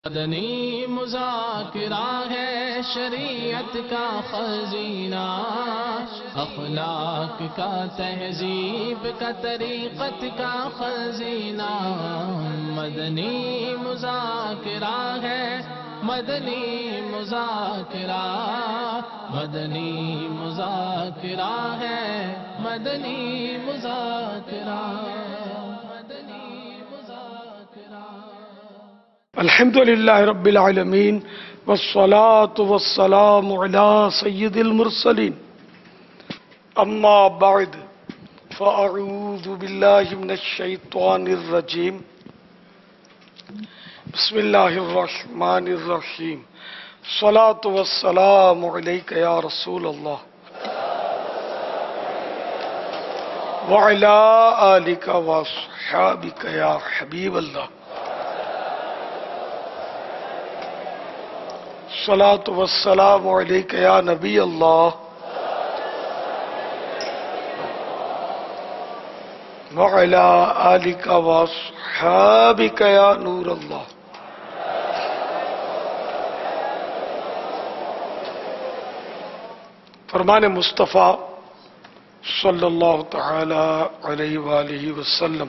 مدنی مذاکرہ ہے شریعت کا خزینہ، اخلاق کا تہذیب کا طریقت کا خزینہ۔ مدنی مذاکرہ ہے، مدنی مذاکرہ، مدنی مذاکرہ ہے، مدنی مذاکرہ، مدنی مذاکرہ۔ الحمد للہ رب العالمین والصلاة والسلام علی سید المرسلین، اما بعد فاعوذ باللہ من الشیطان الرجیم، بسم اللہ الرحمن الرحیم۔ الصلاة والسلام علیک یا رسول اللہ وعلی آلک واصحابک یا حبیب اللہ۔ الصلاة والسلام علیک یا نبی اللہ وعلی آلک واصحابک یا نور اللہ۔ فرمان مصطفیٰ صلی اللہ تعالی علیہ وآلہ وسلم،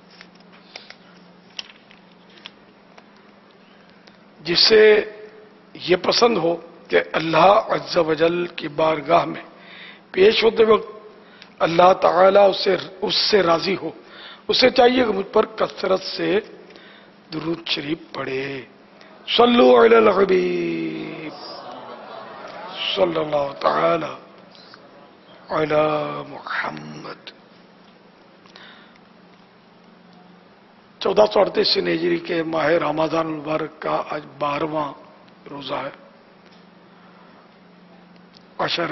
جسے یہ پسند ہو کہ اللہ عز و جل کی بارگاہ میں پیش ہوتے وقت اللہ تعالیٰ اس سے راضی ہو، اسے چاہیے کہ مجھ پر کثرت سے درود شریف پڑھے۔ صلو علی الحبیب صلی اللہ تعالی علی محمد۔ 1438 ہجری کے ماہ رمضان المبارک کا آج 12واں روزہ ہے۔ عشر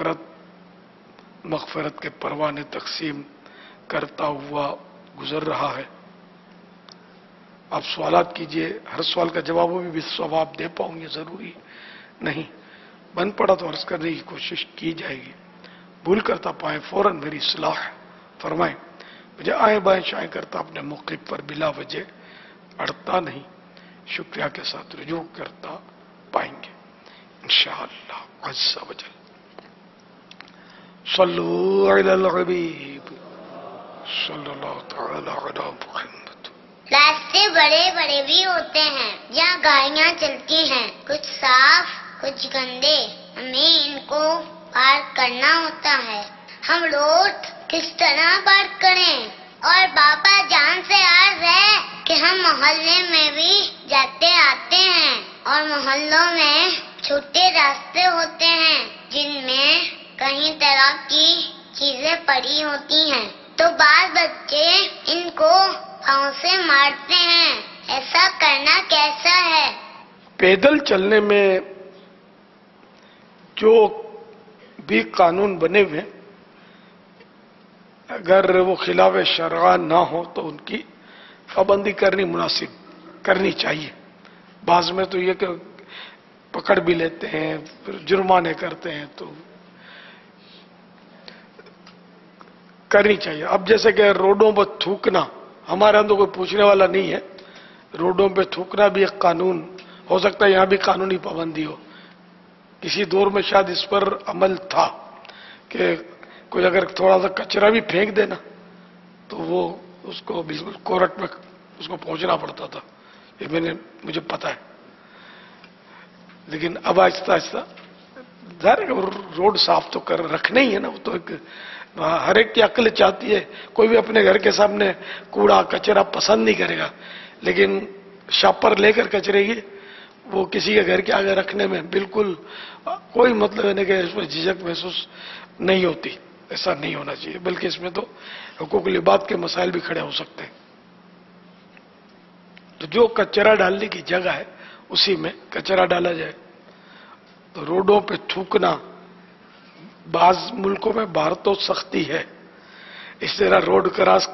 مغفرت کے پروانے تقسیم کرتا ہوا گزر رہا ہے۔ آپ سوالات کیجئے، ہر سوال کا جواب بھی ثواب دے پاؤں گے ضروری نہیں، بن پڑا تو عرض کرنے کی کوشش کی جائے گی، بھول کرتا پائیں فوراً میری اصلاح فرمائیں۔ مجھے آئیں بائیں شائیں کرتا اپنے موقف پر بلا وجہ اڑتا نہیں، شکریہ کے ساتھ رجوع کرتا پائیں گے انشاءاللہ عز و جل۔ صلو علی الحبیب صلی اللہ تعالی علی محمد۔ راستے بڑے بڑے بھی ہوتے ہیں جہاں گاڑیاں چلتی ہیں، کچھ صاف کچھ گندے، ہمیں ان کو پار کرنا ہوتا ہے۔ ہم روڈ کس طرح پار کریں؟ اور بابا جان سے عرض ہے کہ ہم محلے میں بھی جاتے آتے ہیں، اور محلوں میں چھوٹے راستے ہوتے ہیں جن میں کئی طرح کی چیزیں پڑی ہوتی ہیں، تو بعض بچے ان کو پاؤں سے مارتے ہیں۔ ایسا کرنا کیسا ہے؟ پیدل چلنے میں جو بھی قانون بنے ہوئے اگر وہ خلاف شرع نہ ہو تو ان کی پابندی کرنی مناسب کرنی چاہیے۔ بعض میں تو یہ کہ پکڑ بھی لیتے ہیں، پھر جرمانے کرتے ہیں، تو کرنی چاہیے۔ اب جیسے کہ روڈوں پر تھوکنا، ہمارے اندر کوئی پوچھنے والا نہیں ہے، روڈوں پہ تھوکنا بھی ایک قانون ہو سکتا ہے، یہاں بھی قانونی پابندی ہو۔ کسی دور میں شاید اس پر عمل تھا کہ کوئی اگر تھوڑا سا کچرا بھی پھینک دینا تو وہ اس کو بالکل کورٹ میں اس کو پہنچنا پڑتا تھا، یہ مجھے پتا ہے۔ لیکن اب آہستہ آہستہ ظاہر ہے روڈ صاف تو کر رکھنے ہی ہے نا، وہ تو ایک ہر ایک کی عقل چاہتی ہے، کوئی بھی اپنے گھر کے سامنے کوڑا کچرا پسند نہیں کرے گا، لیکن شاپر لے کر کچرے گی وہ کسی کے گھر کے آگے رکھنے میں بالکل کوئی مطلب ہے نہیں کہ اس میں جھجک محسوس نہیں ہوتی۔ ایسا نہیں ہونا چاہیے، بلکہ اس میں تو حقوق العباد کے مسائل بھی کھڑے ہو سکتے ہیں۔ تو جو کچرا ڈالنے کی جگہ ہے اسی میں کچرا ڈالا جائے۔ تو روڈوں پہ تھوکنا، بعض ملکوں میں باہر تو سختی ہے، اس طرح روڈ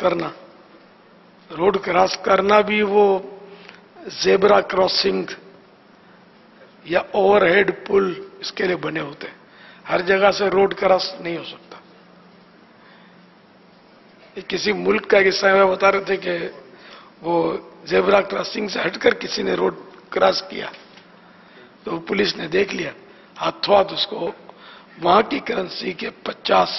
کراس کرنا بھی وہ زیبرا کراسنگ یا اوور ہیڈ پل اس کے لیے بنے ہوتے ہیں، ہر جگہ سے روڈ کراس نہیں ہو سکتا۔ کسی ملک کا قصہ میں بتا رہے تھے کہ وہ زیبرا کراسنگ سے ہٹ کر کسی نے روڈ क्रॉस किया तो पुलिस ने देख लिया, हाथों हाथ उसको वहां की करेंसी के 50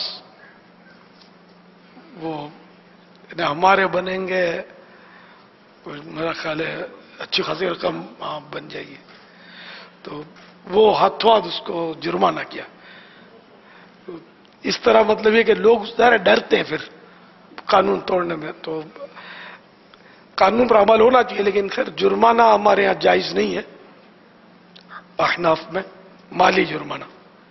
वो हमारे बनेंगे, मेरा ख्याल है अच्छी खासी रकम बन जाएगी। तो वो हाथों हाथ उसको जुर्माना किया। तो इस तरह मतलब ये कि लोग ज़रा डरते हैं फिर कानून तोड़ने में। तो कानून पर अमल होना चाहिए, लेकिन फिर जुर्माना हमारे यहाँ जायज नहीं है अहनाफ में, माली जुर्माना।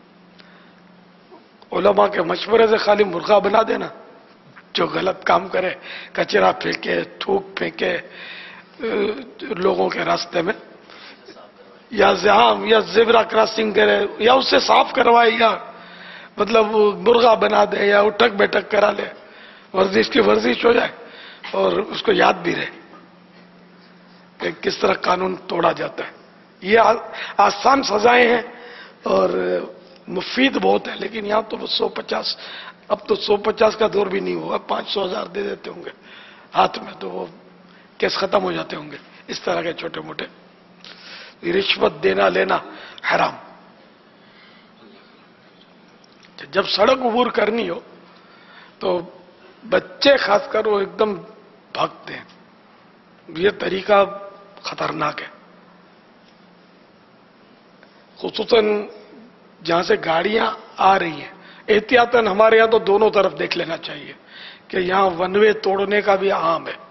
उलमा के मशवरे से खाली मुर्गा बना देना, जो गलत काम करे, कचरा फेंके, थूक फेंके लोगों के रास्ते में, या जेबरा क्रॉसिंग करे, या उससे साफ करवाए, या मतलब मुर्गा बना दे, या उठक बैठक करा ले, वर्जिश की वर्जिश हो जाए और उसको याद भी रहे कि किस तरह कानून तोड़ा जाता है। ये आसान सजाएं हैं और मुफीद बहुत है, लेकिन यहाँ तो 150, अब तो 150 का दौर भी नहीं होगा, 500,000 दे देते होंगे हाथ में, तो वो केस खत्म हो जाते होंगे। इस तरह के छोटे मोटे रिश्वत देना लेना हराम। जब सड़क अबूर करनी हो तो बच्चे खासकर वो एकदम भागते हैं, ये तरीका खतरनाक है। खुसूसन जहां से गाड़ियां आ रही हैं, एहतियातन हमारे यहां तो दोनों तरफ देख लेना चाहिए कि यहां वन वे तोड़ने का भी आम है।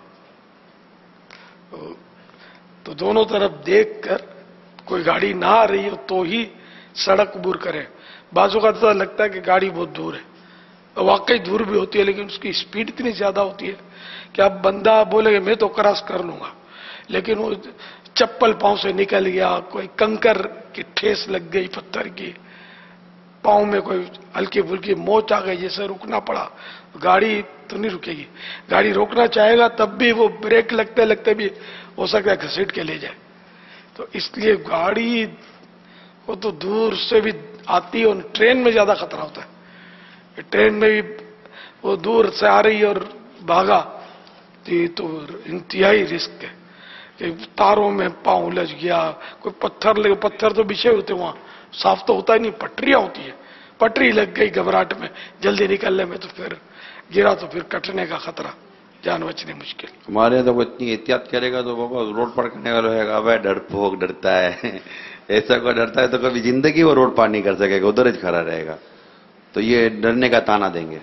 तो दोनों तरफ देखकर कोई गाड़ी ना आ रही हो तो ही सड़क अबूर करें। बाजू का तो लगता है कि गाड़ी बहुत दूर है, वाकई दूर भी होती है, लेकिन उसकी स्पीड इतनी ज्यादा होती है कि अब बंदा बोलेगा मैं तो क्रॉस कर लूंगा, लेकिन वो चप्पल पांव से निकल गया, कोई कंकर की ठेस लग गई पत्थर की, पांव में कोई हल्की फुल्की मोच आ गई, जैसे रुकना पड़ा, गाड़ी तो नहीं रुकेगी। गाड़ी रोकना चाहेगा तब भी वो ब्रेक लगते लगते भी हो सकता है घसीट के ले जाए। तो इसलिए गाड़ी वो तो दूर से भी आती है, और ट्रेन में ज्यादा खतरा होता है। ट्रेन में भी वो दूर से आ रही और भागा तो इंतहाई रिस्क है कि तारों में पांव उलझ गया, कोई पत्थर लगे, पत्थर तो बिछे होते वहां, साफ तो होता ही नहीं, पटरियां होती है, पटरी लग गई घबराहट में जल्दी निकलने में, तो फिर गिरा तो फिर कटने का खतरा, जान बचनी मुश्किल। हमारे यहाँ तो कोई इतनी एहतियात करेगा तो बाबा रोड पार करने वाला होगा, अब डरपोक डरता है ऐसा कोई डरता है तो कभी जिंदगी वो रोड पार नहीं कर सकेगा, उधर ही खड़ा रहेगा। तो ये डरने का ताना देंगे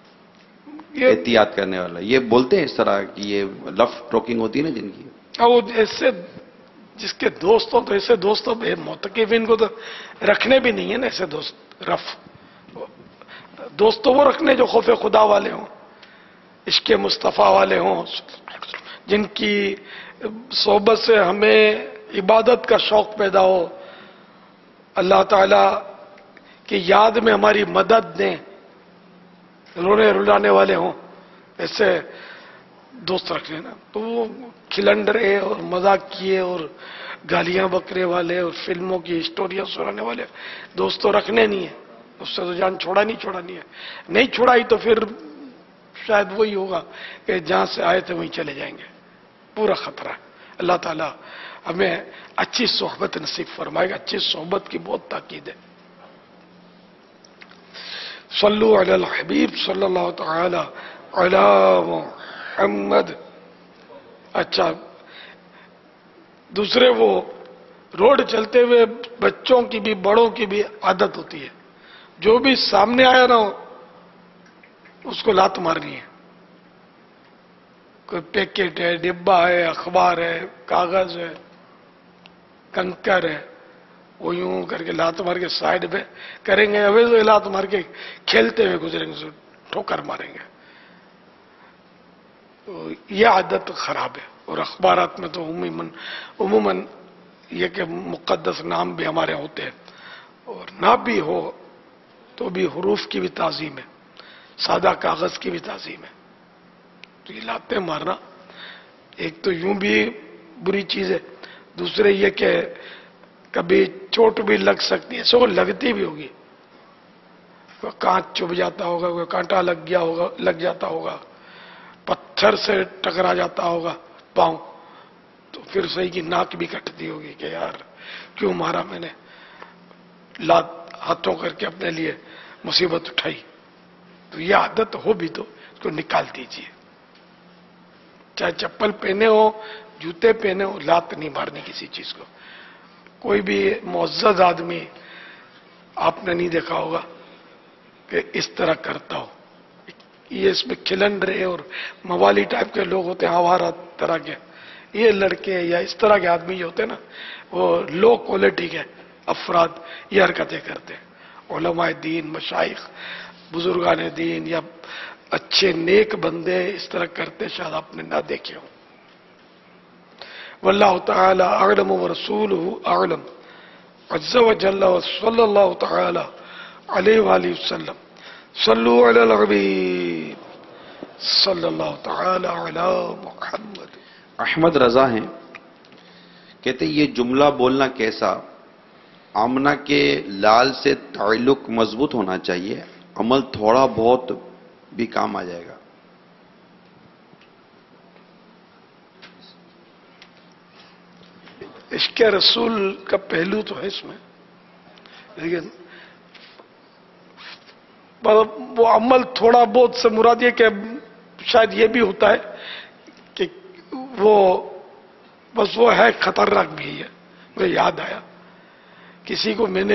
एहतियात करने वाला। ये बोलते हैं इस तरह की ये लफ ट्रोकिंग होती है ना जिनकी, वो ऐसे जिसके दोस्त हो तो ऐसे दोस्तों मोतकिफिन को तो रखने भी नहीं है ना, ऐसे दोस्त रफ दोस्त तो वो रखने जो खौफ खुदा वाले हों, इश्क मुस्तफ़ा वाले हों, जिनकी सोबत से हमें इबादत का शौक पैदा हो, अल्लाह ताला की याद में हमारी मदद दें, रोने रुलाने वाले हों, ऐसे दोस्त रखने ना। तो वो खिलंडरे और मजाक किए और गालियां बकरे वाले और फिल्मों की स्टोरियां सुनाने वाले दोस्त तो रखने नहीं है, उससे तो जान छोड़ानी है। नहीं छोड़ाई तो फिर शायद वही होगा कि जहां से आए थे वहीं चले जाएंगे, पूरा खतरा है। अल्लाह ताला हमें अच्छी सोहबत नसीब फरमाएगा, अच्छी सोहबत की बहुत ताकीद है। सल्लु अलल हबीब सल्लल्लाहु तआला अला मुहम्मद। अच्छा, दूसरे वो रोड चलते हुए बच्चों की भी बड़ों की भी आदत होती है, जो भी सामने आया ना उसको लात मारनी है। कोई पैकेट है, डिब्बा है, अखबार है, कागज है, कंकर है, वो यूं करके लात मार के साइड पे करेंगे, अवे तो लात मार के खेलते हुए गुजरेंगे, ठोकर मारेंगे। तो ये आदत खराब है। और अखबारात में तो उमूमन ये कि मुक़द्दस नाम भी हमारे होते हैं, और ना भी हो तो भी हुरूफ की भी ताज़ीम है, सादा कागज की भी ताज़ीम है। तो ये लाते मारना एक तो यूं भी बुरी चीज है, दूसरे ये कि कभी चोट भी लग सकती है, सो लगती भी होगी, कोई कांच चुभ जाता होगा, कोई कांटा लग जाता होगा, पत्थर से टकरा जाता होगा पांव, تو پھر صحیح کی ناک بھی کٹتی ہوگی کہ یار کیوں مارا میں نے، لات ہاتھوں کر کے اپنے لیے مصیبت اٹھائی. تو یہ عادت ہو بھی تو اس کو نکال دیجیے. چاہے چپل پہنے ہو، جوتے پہنے ہو، لات نہیں مارنی کسی چیز کو. کوئی بھی معزز آدمی آپ نے نہیں دیکھا ہوگا کہ اس طرح کرتا ہو. یہ اس میں کھلنڈرے اور موالی ٹائپ کے لوگ ہوتے ہیں، آوارہ طرح کے. یہ لڑکے یا اس طرح کے آدمی جو ہوتے ہیں نا، وہ لو کوالٹی کے افراد یہ حرکتیں کرتے ہیں. علماء دین، مشائخ، بزرگان دین یا اچھے نیک بندے اس طرح کرتے شاید آپ نے نہ دیکھے ہوں. واللہ تعالی اعلم ورسولہ اعلم عز وجل وصلی اللہ تعالی علیہ وآلہ وسلم. صلو علی الحبیب صلی اللہ تعالی علی محمد. احمد رضا ہیں، کہتے یہ جملہ بولنا کیسا؟ آمنہ کے لال سے تعلق مضبوط ہونا چاہیے، عمل تھوڑا بہت بھی کام آ جائے گا. عشق رسول کا پہلو تو ہے اس میں، لیکن وہ عمل تھوڑا بہت سے مراد یہ کہ شاید یہ بھی ہوتا ہے کہ وہ بس وہ ہے خطرناک بھی ہے. مجھے یاد آیا کسی کو میں نے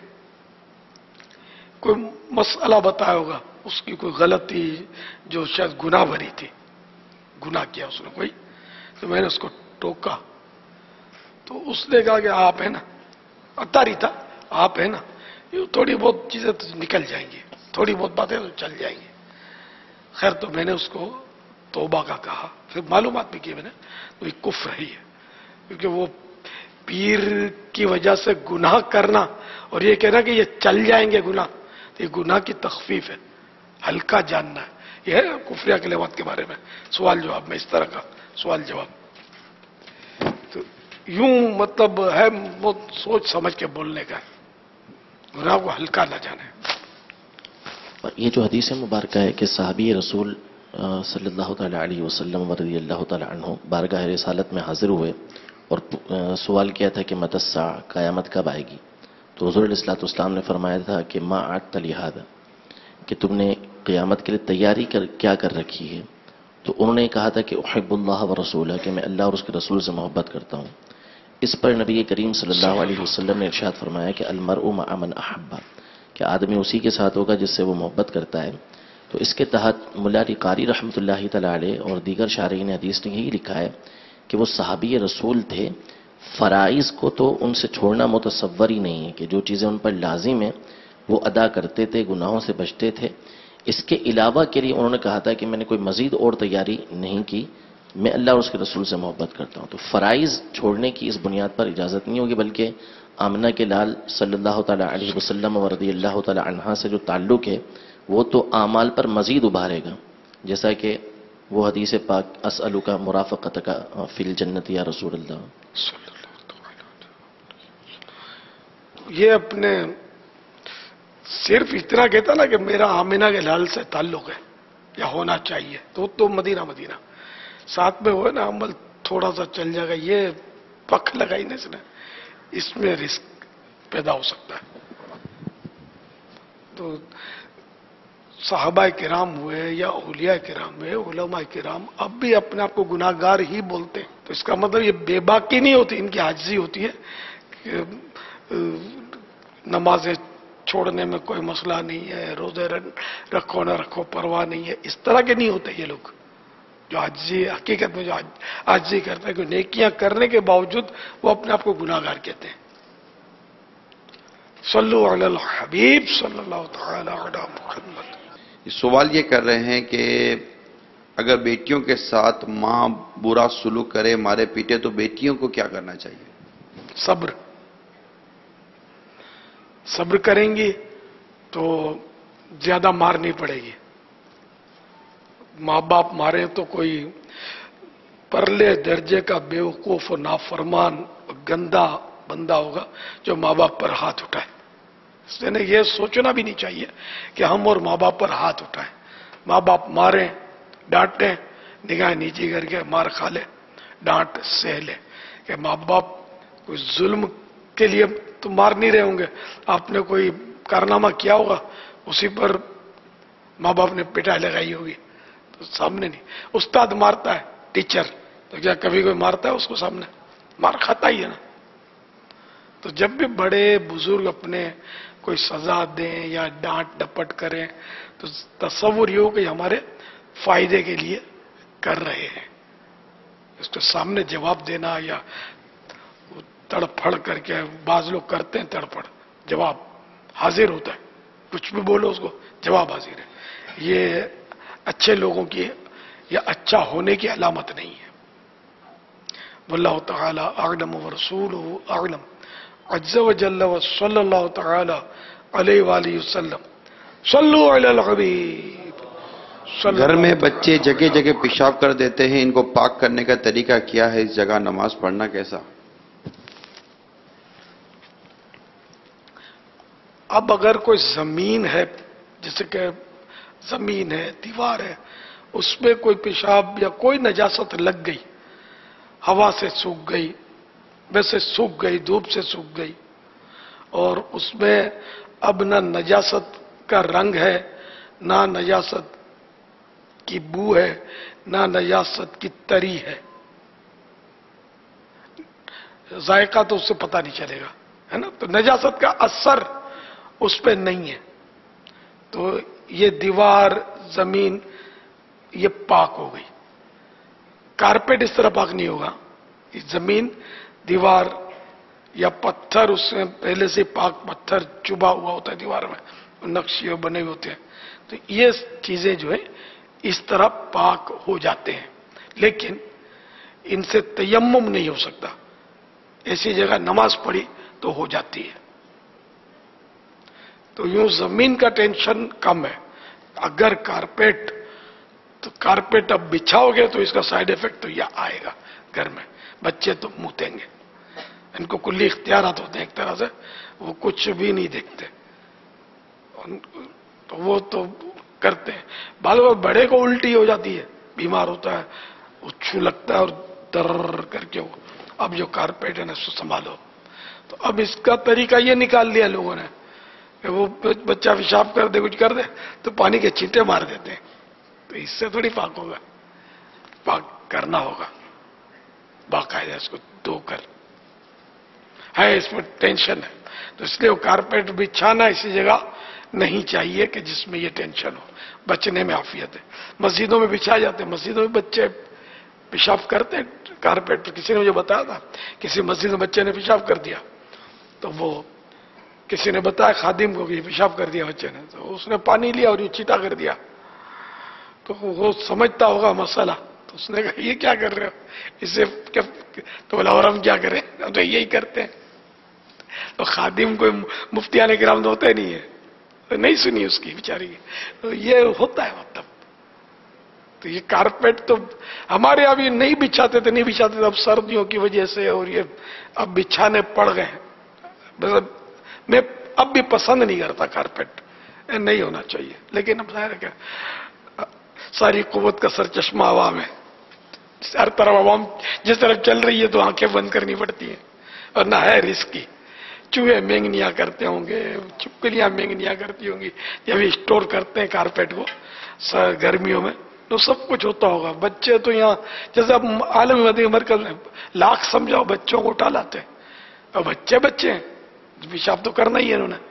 کوئی مسئلہ بتایا ہوگا، اس کی کوئی غلطی جو شاید گناہ بھری تھی، گناہ کیا اس نے کوئی، تو میں نے اس کو ٹوکا. تو اس نے کہا کہ آپ ہے نا، اتاری تھا، آپ ہے نا، یہ تھوڑی بہت چیزیں تو نکل جائیں گی، تھوڑی بہت باتیں تو چل جائیں گی. خیر تو میں نے اس کو توبہ کا کہا، پھر معلومات بھی کی میں نے، تو یہ کفر ہی ہے. کیونکہ وہ پیر کی وجہ سے گناہ کرنا اور یہ کہنا کہ یہ چل جائیں گے گناہ، تو یہ گناہ کی تخفیف ہے، ہلکا جاننا ہے. یہ ہے کفریہ کلمات کے بارے میں سوال جواب میں اس طرح کا سوال جواب. تو یوں مطلب ہے بہت سوچ سمجھ کے بولنے کا ہے، گناہ کو ہلکا نہ جانے. یہ جو حدیث مبارکہ ہے کہ صحابی رسول صلی اللہ تعالی علیہ وسلم رضی اللہ تعالی عنہ بارگاہ رسالت میں حاضر ہوئے اور سوال کیا تھا کہ متی الساعہ، قیامت کب آئے گی؟ تو حضور علیہ الصلوۃ والسلام نے فرمایا تھا کہ ما اعدت لہذا، کہ تم نے قیامت کے لیے تیاری کیا کر رکھی ہے؟ تو انہوں نے کہا تھا کہ احب اللہ ورسولہ، کہ میں اللہ اور اس کے رسول سے محبت کرتا ہوں. اس پر نبی کریم صلی اللہ علیہ وسلم نے ارشاد فرمایا کہ المرء مع من احب، کہ آدمی اسی کے ساتھ ہوگا جس سے وہ محبت کرتا ہے. تو اس کے تحت ملا علی قاری رحمۃ اللہ تعالی علیہ اور دیگر شارحین حدیث نے یہی لکھا ہے کہ وہ صحابی رسول تھے، فرائض کو تو ان سے چھوڑنا متصور ہی نہیں ہے، کہ جو چیزیں ان پر لازم ہیں وہ ادا کرتے تھے، گناہوں سے بچتے تھے. اس کے علاوہ کے لیے انہوں نے کہا تھا کہ میں نے کوئی مزید اور تیاری نہیں کی، میں اللہ اور اس کے رسول سے محبت کرتا ہوں. تو فرائض چھوڑنے کی اس بنیاد پر اجازت نہیں ہوگی، بلکہ آمنہ کے لال صلی اللہ تعالی علیہ وسلم و رضی اللہ تعالی عنہا سے جو تعلق ہے وہ تو اعمال پر مزید ابھارے گا، جیسا کہ وہ حدیث پاک اسألک مرافقتک فی الجنت یا رسول اللہ. یہ اپنے صرف اتنا کہتا نا کہ میرا آمنہ کے لال سے تعلق ہے یا ہونا چاہیے، تو مدینہ مدینہ ساتھ میں ہوئے نا، عمل تھوڑا سا چل جائے گا، یہ پک لگائی نا اس میں رسک پیدا ہو سکتا ہے. تو صحابہ کرام ہوئے یا اولیاء کرام ہوئے، علماء کرام اب بھی اپنے آپ کو گناہ گار ہی بولتے ہیں. تو اس کا مطلب یہ بے باکی نہیں ہوتی، ان کی عاجزی ہوتی ہے کہ نمازیں چھوڑنے میں کوئی مسئلہ نہیں ہے، روزے رکھو نہ رکھو پرواہ نہیں ہے. اس طرح کے نہیں ہوتے یہ لوگ جو عاجزی، حقیقت میں جو عاجزی کرتے ہیں، کہ نیکیاں کرنے کے باوجود وہ اپنے آپ کو گناہ گار کہتے ہیں. صلو علی الحبیب صلی اللہ تعالی علی محمد. سوال یہ کر رہے ہیں کہ اگر بیٹیوں کے ساتھ ماں برا سلوک کرے، مارے پیٹے، تو بیٹیوں کو کیا کرنا چاہیے؟ صبر کریں گی تو زیادہ مار نہیں پڑے گی. ماں باپ مارے تو کوئی پرلے درجے کا بیوقوف و نافرمان و گندا بندہ ہوگا جو ماں باپ پر ہاتھ اٹھائے. اس نے یہ سوچنا بھی نہیں چاہیے کہ ہم اور ماں باپ پر ہاتھ اٹھائیں. ماں باپ ماریں، ڈانٹیں، نگاہ نیچی کر کے مار کھا لے، डांट सह ले कि माँ बाप कोई जुल्म के लिए तो मार नहीं रहे होंगे, आपने कोई कारनामा किया होगा उसी पर माँ बाप ने पिटाई लगाई होगी, तो सामने नहीं। उस्ताद मारता है, टीचर, तो क्या कभी कोई मारता है उसको सामने? मार खाता ही है ना। तो जब भी बड़े बुजुर्ग अपने कोई सजा दें या डांट डपट करें तो तसव्वुर ये हो कि हमारे फायदे के लिए कर रहे हैं। उसके सामने जवाब देना या तड़फड़ करके, बाज लोग करते हैं तड़फड़, जवाब हाजिर होता है, कुछ भी बोलो उसको जवाब हाजिर है, ये अच्छे लोगों की या अच्छा होने की अलामत नहीं है। वल्लाहु तआला अअलम व रसूलुहु अअलम। अज़्ज़ व जल्ल व सल्लल्लाहु तआला अलैहि वसल्लम। सल्लु अलल हबीब। घर में बच्चे जगह जगह पेशाब कर देते हैं, इनको पाक करने का तरीका क्या है? इस जगह नमाज पढ़ना कैसा? अब अगर कोई जमीन है, जैसे कि जमीन है, दीवार है, उसमें कोई पेशाब या कोई नजासत लग गई, हवा से सूख गई, वैसे सूख गई, धूप से सूख गई, और उसमें अब ना नजासत का रंग है, ना नजासत की बू है, ना नजासत की तरी है, जायका तो उससे पता नहीं चलेगा, है ना। तो नजासत का असर उस पर नहीं है, तो ये दीवार, जमीन, ये पाक हो गई। कारपेट इस तरह पाक नहीं होगा, ये जमीन, दीवार या पत्थर, उसमें पहले से पाक पत्थर चुभा हुआ होता है दीवार में, नक्शे बने हुए होते हैं, तो ये चीजें जो है इस तरह पाक हो जाते हैं, लेकिन इनसे तयम्मुम नहीं हो सकता। ऐसी जगह नमाज पढ़ी तो हो जाती है। तो यूं जमीन का टेंशन कम है। अगर कारपेट, तो कारपेट अब बिछाओगे तो इसका साइड इफेक्ट तो यह आएगा, घर में बच्चे तो मूतेंगे, इनको कुल्ली इख्तियारात होते हैं एक तरह से, वो कुछ भी नहीं देखते, तो वो तो करते हैं। बाद में बड़े को उल्टी हो जाती है, बीमार होता है, उच्छू लगता है और दर्र करके वो, अब जो कारपेट है ना उसको संभालो। तो अब इसका तरीका ये निकाल लिया लोगों ने कि वो बच्चा पेशाब कर दे, कुछ कर दे तो पानी के छींटे मार देते हैं, तो इससे थोड़ी पाक होगा, पाक करना होगा बाकायदा, इसको धोकर है, इसमें टेंशन है। तो इसलिए वो कारपेट बिछाना इसी जगह नहीं चाहिए कि जिसमें ये टेंशन हो, बचने में आफियत है। मस्जिदों में बिछाए जाते हैं, मस्जिदों में बच्चे पेशाब करते हैं कारपेट पर। किसी ने मुझे बताया था, किसी मस्जिद में बच्चे ने पेशाब कर दिया, तो वो किसी ने बताया खादिम को कि पेशाब कर दिया बच्चे ने, तो उसने पानी लिया और ये छींटा कर दिया, तो वो समझता होगा मसला, तो उसने कहा ये क्या कर रहे हो, इससे क्या? तो बोला और हम क्या करें, हम तो यही करते हैं। तो खादिम कोई मुफ्तियाने किराम तो होते नहीं है, तो नहीं सुनी उसकी बेचारी की, तो ये होता है मतलब। तो ये कारपेट तो हमारे यहाँ भी नहीं बिछाते थे, नहीं बिछाते थे, अब सर्दियों की वजह से और ये अब बिछाने पड़ गए। बस मैं अब भी पसंद नहीं करता कारपेट, नहीं होना चाहिए, लेकिन अब जाहिर है क्या, सारी कुव्वत का सर चश्मा हवा में, हर तरफ आवाम जिस तरफ चल रही है तो आंखें बंद करनी पड़ती हैं, और ना है रिस्की। चूहे मेंगनियां करते होंगे, छिपकलियां मेंगनियां करती होंगी, जब स्टोर करते हैं कारपेट को गर्मियों में, तो सब कुछ होता होगा। बच्चे तो यहाँ जैसे अब आलम मदीना मरकज में लाख समझाओ बच्चों को उठा लाते हैं, और बच्चे बच्चे हैं, पेशाब तो करना ही है उन्होंने।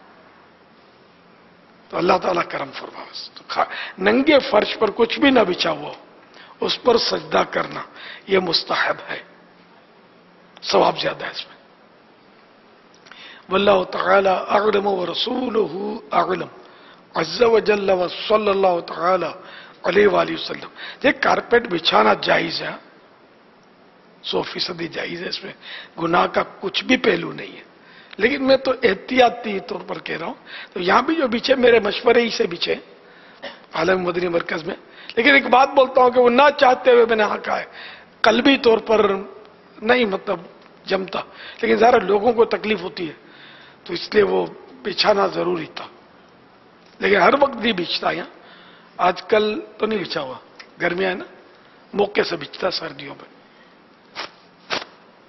तो अल्लाह ताला करम फरमावे। तो नंगे फर्श पर कुछ भी ना बिछा हुआ, उस पर सजदा करना यह मुस्तहब है, सवाब ज्यादा है इसमें। वल्लाहु तआला अअलम व रसूलुहु अअलम। अज़्ज़ व जल्ल व सल्लल्लाहु तआला अलैहि वसल्लम। ये कारपेट बिछाना जायज है, 100% जायज है, इसमें गुनाह का कुछ भी पहलू नहीं है। लेकिन मैं तो एहतियाती तौर पर कह रहा हूं, तो यहां भी जो बिछे मेरे मशवरे ही से बिछे आलम मदनी मरकज में। लेकिन एक बात बोलता हूं कि वो ना चाहते हुए मैंने हाँ कहा है, कल्बी तौर पर नहीं मतलब जमता, लेकिन ज़रा लोगों को तकलीफ होती है, तो इसलिए वो बिछाना जरूरी था। लेकिन हर वक्त नहीं बिछता, यहाँ आजकल तो नहीं बिछा हुआ, गर्मियां है ना, मौके से बिछता सर्दियों में।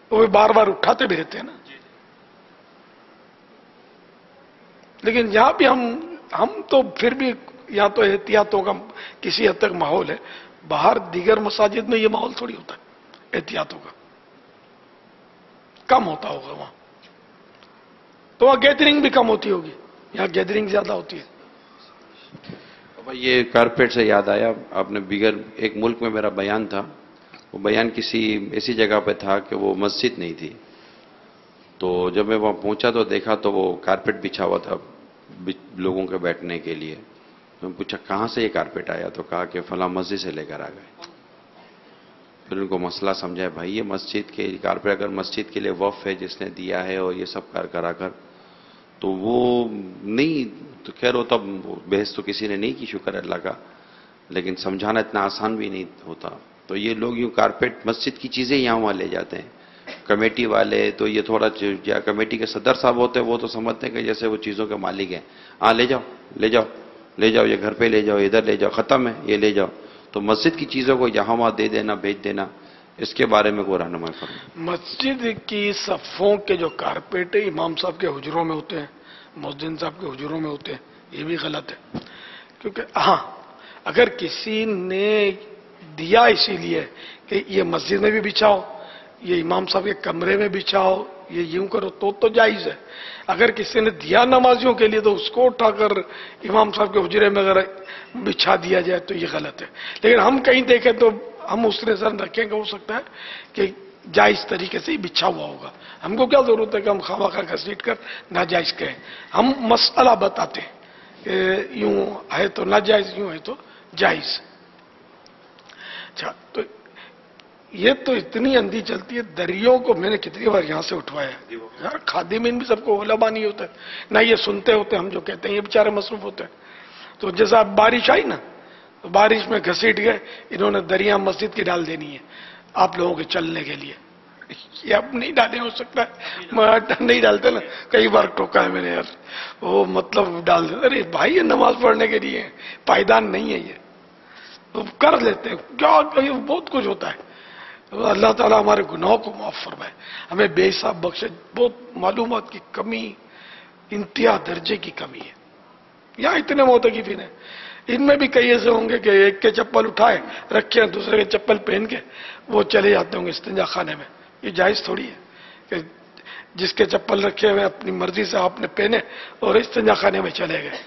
वो बार बार उठाते भी रहते हैं ना। लेकिन यहां भी हम तो फिर भी यहां तो एहतियातों का किसी हद तक माहौल है। बाहर दीगर मसाजिद में ये माहौल थोड़ी होता है एहतियातों का, कम होता होगा वहां। तो वहां गैदरिंग भी कम होती होगी, यहां गैदरिंग ज्यादा होती है। भाई ये कारपेट से याद आया, आपने बिगर एक मुल्क में मेरा बयान था, वो बयान किसी ऐसी जगह पे था कि वो मस्जिद नहीं थी। तो जब मैं वहां पहुंचा तो देखा तो वो कारपेट बिछा हुआ था लोगों के बैठने के लिए। मैं पूछा कहां से ये कारपेट आया, तो कहा कि फला मस्जिद से लेकर आ गए। फिर उनको मसला समझाया, भाई ये मस्जिद के कारपेट अगर मस्जिद के लिए वक्फ है जिसने दिया है और ये सब कराकर, तो वो नहीं, तो खैर वो तब बहस तो किसी ने नहीं की, शुक्र अल्लाह का, लेकिन समझाना इतना आसान भी नहीं होता। तो ये लोग यूं कारपेट मस्जिद की चीजें यहां वहां ले जाते हैं। कमेटी वाले तो ये थोड़ा, या कमेटी के सदर साहब होते हैं वो तो समझते हैं कि जैसे वो चीजों के मालिक हैं, हाँ ले जाओ ले जाओ ले जाओ, ये घर पे ले जाओ, इधर ले जाओ, खत्म है, ये ले जाओ। तो मस्जिद की चीजों को यहां वहां दे देना, भेज देना, इसके बारे में कोई रहनुमाई करो। मस्जिद की सफ़ों के जो कारपेट है इमाम साहब के हुजरों में होते हैं, मुअज्जिन साहब के हुजरों में होते हैं, ये भी गलत है। क्योंकि हाँ, अगर किसी ने दिया इसीलिए कि ये मस्जिद में भी बिछाओ, ये इमाम साहब के कमरे में बिछाओ, ये यूं करो, तो जायज है। अगर किसी ने दिया नमाजियों के लिए तो उसको उठाकर इमाम साहब के हुजरे में अगर बिछा दिया जाए तो ये गलत है। लेकिन हम कहीं देखें तो हम उस नजर रखेंगे, हो सकता है कि जायज तरीके से ही बिछा हुआ होगा। हमको क्या जरूरत है कि हम खामखा घसीट कर नाजायज कहें। हम मसला बताते हैं कि यूं है तो नाजायज, यूं है तो जायज। अच्छा, तो ये तो इतनी अंधी चलती है, दरियों को मैंने कितनी बार यहां से उठवाया है यार। खादिमीन भी सबको ओलाबा नहीं होता है ना, ये सुनते होते हम जो कहते हैं, ये बेचारे मसरूफ होते हैं। तो जैसा बारिश आई ना, तो बारिश में घसीट गए, इन्होंने दरिया मस्जिद की डाल देनी है आप लोगों के चलने के लिए। ये अब नहीं डाले, हो सकता है नहीं डालते ना, कई बार टोका है मैंने यार, वो मतलब डाल दे। अरे भाई ये नमाज पढ़ने के लिए पायदान नहीं है, ये तो कर लेते हैं क्या, बहुत कुछ होता है। अल्लाह ताला हमारे गुनाहों को माफ फरमाए, हमें बेहिसाब बख्शे। बहुत मालूमात की कमी, इंतहा दर्जे की कमी है यहाँ। इतने मोतकीफिन है, इनमें भी कई ऐसे होंगे कि एक के चप्पल उठाए रखे, दूसरे के चप्पल पहन के वो चले जाते होंगे इस्तिंजा खाने में। ये जायज थोड़ी है कि जिसके चप्पल रखे हुए अपनी मर्जी से आपने पहने और इस्तिंजा खाने में चले गए,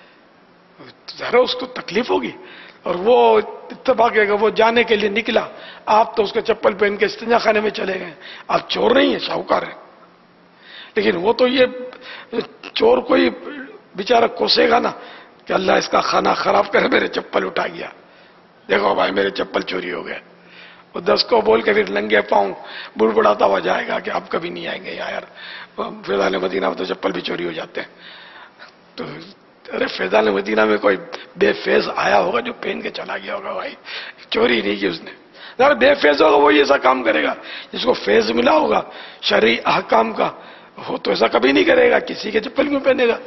जरा उसको तकलीफ होगी। और वो इत्तेफाक है कि वो जाने के लिए निकला, आप तो उसके चप्पल पहन के इस्तिंजा खाने में चले गए। आप चोर नहीं है, शाहूकार है। लेकिन वो तो ये चोर कोई बेचारा कोसेगा ना कि अल्लाह इसका खाना खराब करे, मेरे चप्पल उठा गया, देखो भाई मेरे चप्पल चोरी हो गए। वो 10 को बोल के फिर नंगे पांव बुड़बुड़ाता हुआ जाएगा कि आप कभी नहीं आएंगे यार, फैजान मदीना में तो चप्पल भी चोरी हो जाते हैं। तो अरे फैजान मदीना में कोई बेफेज आया होगा जो पहन के चला गया होगा, भाई चोरी नहीं की उसने। अगर बेफेज होगा वो ऐसा काम करेगा, जिसको फेज मिला होगा शरई अहकाम का, वो तो ऐसा कभी नहीं करेगा, किसी के चप्पल क्यों पहनेगा।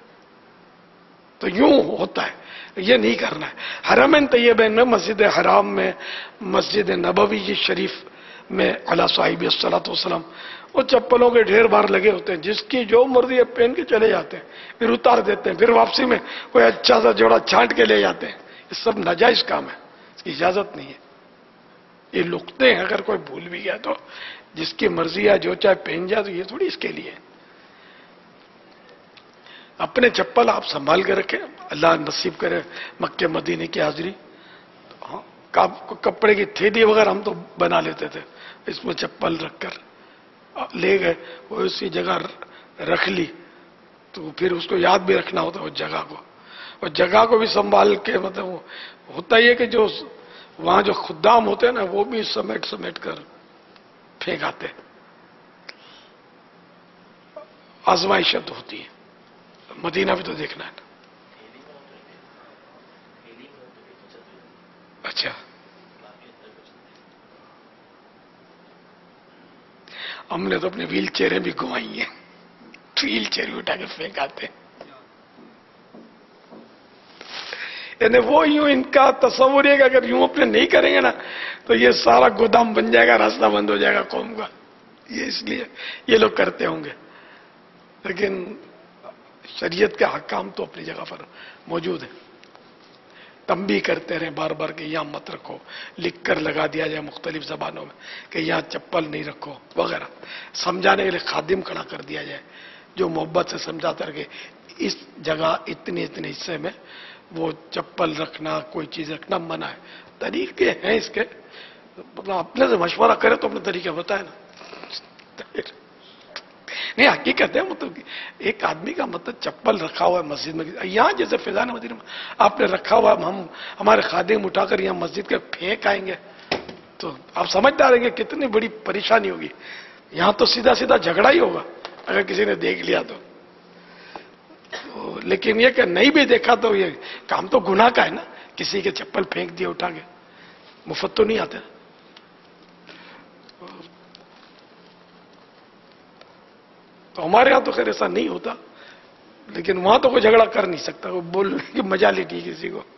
तो यूं होता है, ये नहीं करना है। हरमैन तैयबैन में, मस्जिद हराम में, मस्जिद नबवी शरीफ में अला साहिब अस्सलातु वस्सलाम, वो चप्पलों के ढेर बार लगे होते हैं, जिसकी जो मर्जी है पहन के चले जाते हैं, फिर उतार देते हैं, फिर वापसी में कोई अच्छा सा जोड़ा छांट के ले जाते हैं। ये सब नाजायज काम है, इसकी इजाजत नहीं है। ये लुकते हैं, अगर कोई भूल भी गया तो जिसकी मर्जी है जो चाहे पहन जाए, तो ये थोड़ी इसके लिए। अपने चप्पल आप संभाल के रखें, अल्लाह नसीब करे मक्के मदीने की हाजिरी। तो हाँ, कपड़े की थैली वगैरह हम तो बना लेते थे, इसमें चप्पल रखकर ले गए, वो उसी जगह रख ली, तो फिर उसको याद भी रखना होता है उस जगह को, और जगह को भी संभाल के, मतलब होता ही है कि जो वहां जो खुदाम होते हैं ना, वो भी समेट समेट कर फेंक आते। आजमाइशत होती है, मदीना भी तो देखना है ना। अच्छा, हमने तो अपनी व्हील चेयरें भी घुमाई हैं, व्हील चेयर उठा के फेंक आते। यानी वो यूं इनका तस्वुर है कि अगर यूं अपने नहीं करेंगे ना, तो ये सारा गोदाम बन जाएगा, रास्ता बंद हो जाएगा कौम का। یہ اس لیے یہ لوگ کرتے ہوں گے، لیکن شریعت کے احکام تو اپنی جگہ پر موجود ہیں. تنبیہ کرتے رہیں بار بار کہ یہاں مت رکھو، لکھ کر لگا دیا جائے مختلف زبانوں میں کہ یہاں چپل نہیں رکھو وغیرہ. سمجھانے کے لیے خادم کھڑا کر دیا جائے جو محبت سے سمجھاتا رہے کہ اس جگہ اتنے حصے میں وہ چپل رکھنا، کوئی چیز رکھنا منع ہے. طریقے ہیں اس کے، مطلب اپنے سے مشورہ کرے تو اپنے طریقے بتائے نا. نہیں حقیقت ہے، مطلب ایک آدمی کا مطلب چپل رکھا ہوا ہے مسجد میں، یہاں جیسے فیضان مدینہ میں آپ نے رکھا ہوا، ہم ہمارے خادم اٹھا کر یہاں مسجد کے پھینک آئیں گے تو آپ سمجھدار ہیں کہ کتنی بڑی پریشانی ہوگی. یہاں تو سیدھا سیدھا جھگڑا ہی ہوگا اگر کسی نے دیکھ لیا تو. لیکن یہ کہ نہیں بھی دیکھا تو یہ کام تو گناہ کا ہے نا، کسی کے چپل پھینک دیے اٹھا کے، مفت تو نہیں آتے. تو ہمارے ہاں تو خیر ایسا نہیں ہوتا، لیکن وہاں تو کوئی جھگڑا کر نہیں سکتا، وہ بولنے کی مجال ہی نہیں کسی کو.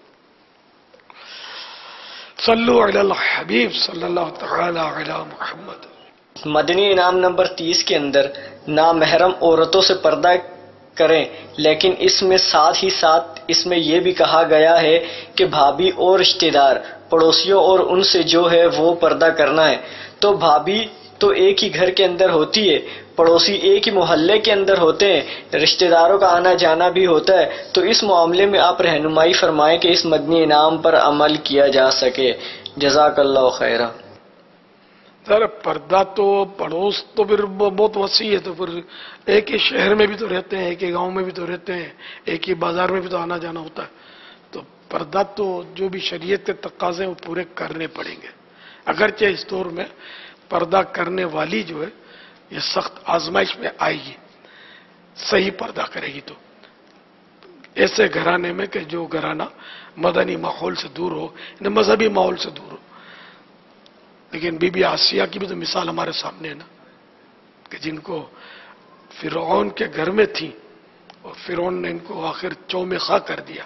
صلو علی الحبیب صلی اللہ تعالی علی محمد. مدنی انعام نمبر 30 کے اندر نامحرم عورتوں سے پردہ کریں، لیکن اس میں ساتھ ہی ساتھ اس میں یہ بھی کہا گیا ہے کہ بھابھی اور رشتہ دار پڑوسیوں اور ان سے جو ہے وہ پردہ کرنا ہے. تو بھابھی تو ایک ہی گھر کے اندر ہوتی ہے، پڑوسی ایک ہی محلے کے اندر ہوتے ہیں، رشتہ داروں کا آنا جانا بھی ہوتا ہے. تو اس معاملے میں آپ رہنمائی فرمائیں کہ اس مدنی انعام پر عمل کیا جا سکے. جزاک اللہ خیرہ. سر پردہ تو پڑوس تو پھر بہت وسیع ہے، تو پھر ایک ہی شہر میں بھی تو رہتے ہیں، ایک ہی گاؤں میں بھی تو رہتے ہیں، ایک ہی بازار میں بھی تو آنا جانا ہوتا ہے. تو پردہ تو جو بھی شریعت کے تقاضے ہیں وہ پورے کرنے پڑیں گے. اگرچہ اس دور میں پردہ کرنے والی جو ہے یہ سخت آزمائش میں آئے گی، صحیح پردہ کرے گی تو ایسے گھرانے میں کہ جو گھرانہ مدنی ماحول سے دور ہو، مذہبی ماحول سے دور ہو. لیکن بی بی آسیہ کی بھی تو مثال ہمارے سامنے ہے نا، کہ جن کو فرعون کے گھر میں تھی اور فرعون نے ان کو آخر چومے خواہ کر دیا،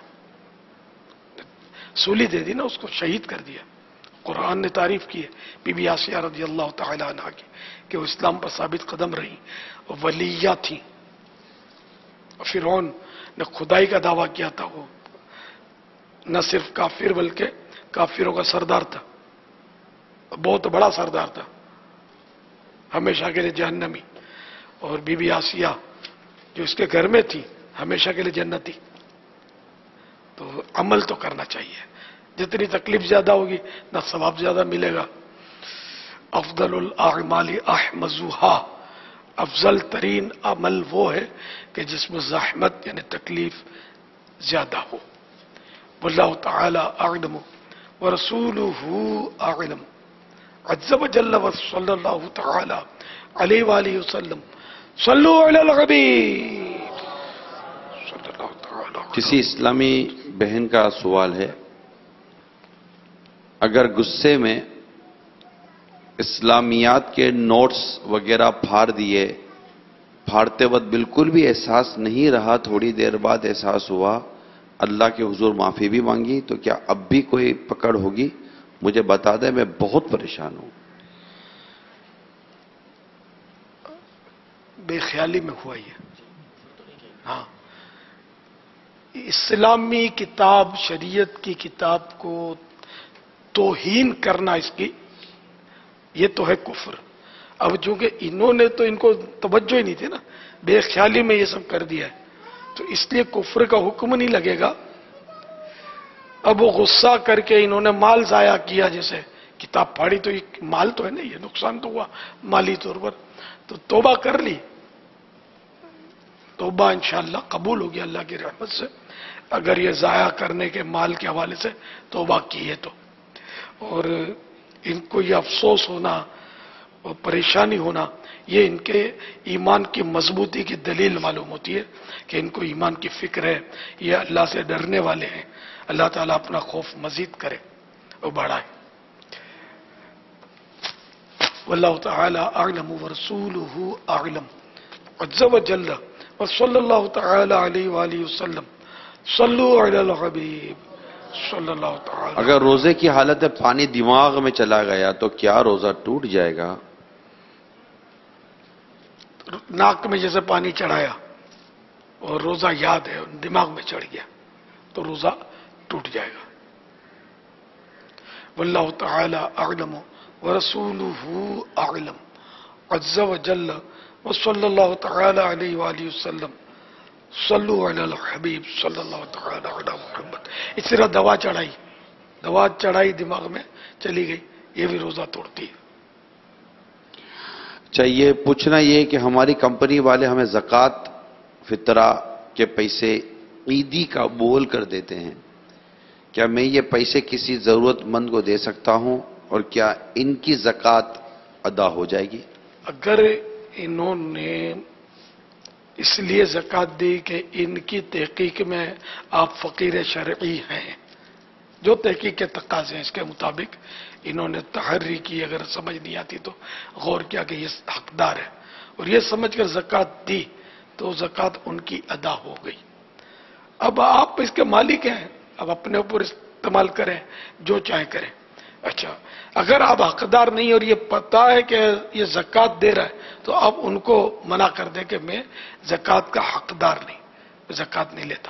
سولی دے دی نا، اس کو شہید کر دیا. قرآن نے تعریف کی ہے بی بی آسیہ رضی اللہ تعالی عنہ کی کہ وہ اسلام پر ثابت قدم رہی اور ولیہ تھیں. فرعون نے خدائی کا دعویٰ کیا تھا، وہ نہ صرف کافر بلکہ کافروں کا سردار تھا، بہت بڑا سردار تھا، ہمیشہ کے لیے جہنمی. اور بی بی آسیہ جو اس کے گھر میں تھی ہمیشہ کے لیے جنتی. تو عمل تو کرنا چاہیے، جتنی تکلیف زیادہ ہوگی نہ ثواب زیادہ ملے گا. افضل الاعمال احمزها، افضل ترین عمل وہ ہے کہ جس میں زحمت یعنی تکلیف زیادہ ہو. واللہ تعالی اعلم ورسولہ اعلم عز وجل وصلی اللہ تعالی علیہ وآلہ وسلم. صلو علی الحبیب صلی اللہ تعالی. کسی اسلامی بہن کا سوال ہے، اگر غصے میں اسلامیات کے نوٹس وغیرہ پھاڑتے وقت بالکل بھی احساس نہیں رہا، تھوڑی دیر بعد احساس ہوا، اللہ کے حضور معافی بھی مانگی، تو کیا اب بھی کوئی پکڑ ہوگی؟ مجھے بتا دیں، میں بہت پریشان ہوں. بے خیالی میں ہوا یہ. ہاں، اسلامی کتاب، شریعت کی کتاب کو توہین کرنا، اس کی یہ تو ہے کفر. اب چونکہ انہوں نے تو ان کو توجہ ہی نہیں تھی نا، بے خیالی میں یہ سب کر دیا ہے، تو اس لیے کفر کا حکم نہیں لگے گا. اب وہ غصہ کر کے انہوں نے مال ضائع کیا، جیسے کتاب پھاڑی تو یہ مال تو ہے نا، یہ نقصان تو ہوا مالی طور پر، تو توبہ کر لی، توبہ انشاءاللہ قبول ہوگی اللہ کی رحمت سے. اگر یہ ضائع کرنے کے مال کے حوالے سے توبہ کی ہے تو. اور ان کو یہ افسوس ہونا اور پریشانی ہونا، یہ ان کے ایمان کی مضبوطی کی دلیل معلوم ہوتی ہے کہ ان کو ایمان کی فکر ہے، یہ اللہ سے ڈرنے والے ہیں. اللہ تعالیٰ اپنا خوف مزید کرے اور بڑھائے. واللہ تعالی اعلم ورسولہ اعلم عز وجل وصلی اللہ تعالی علیہ وآلہ وسلم. صلو علی الحبیب صلی اللہ تعالی. اگر روزے کی حالت میں پانی دماغ میں چلا گیا تو کیا روزہ ٹوٹ جائے گا؟ नाक में जैसे पानी चढ़ाया और रोजा याद है, दिमाग में चढ़ गया तो रोजा टूट जाएगा। वल्लाहु तआला अअलम व रसूलुहु अअलम अज़्ज़ व जल्ल व सल्लल्लाहु तआला अलैहि व आलिहि वसल्लम सल्लु अलल हबीब सल्लल्लाहु तआला अला मुहम्मद। इस तरह दवा चढ़ाई दिमाग में चली गई, ये भी रोजा तोड़ती है। चाहिए पूछना ये कि हमारी कंपनी वाले हमें ज़कात फितरा के पैसे ईदी का बोल कर देते हैं, क्या मैं ये पैसे किसी जरूरतमंद को दे सकता हूं और क्या इनकी ज़कात अदा हो जाएगी? अगर इन्होंने इसलिए ज़कात दी कि इनकी तहकीक में आप फ़कीर शरई हैं, जो तहकीक के तकाज़े हैं इसके मुताबिक इन्होंने तहर्री की, अगर समझ नहीं आती तो गौर किया कि ये हकदार है और ये समझ कर ज़कात दी तो ज़कात उनकी अदा हो गई। अब आप इसके मालिक हैं, अब अपने ऊपर इस्तेमाल करें, जो चाहे करें। अच्छा, अगर आप हकदार नहीं और ये पता है कि ये ज़कात दे रहा है तो आप उनको मना कर दें कि मैं ज़कात का हकदार नहीं, ज़कात नहीं लेता,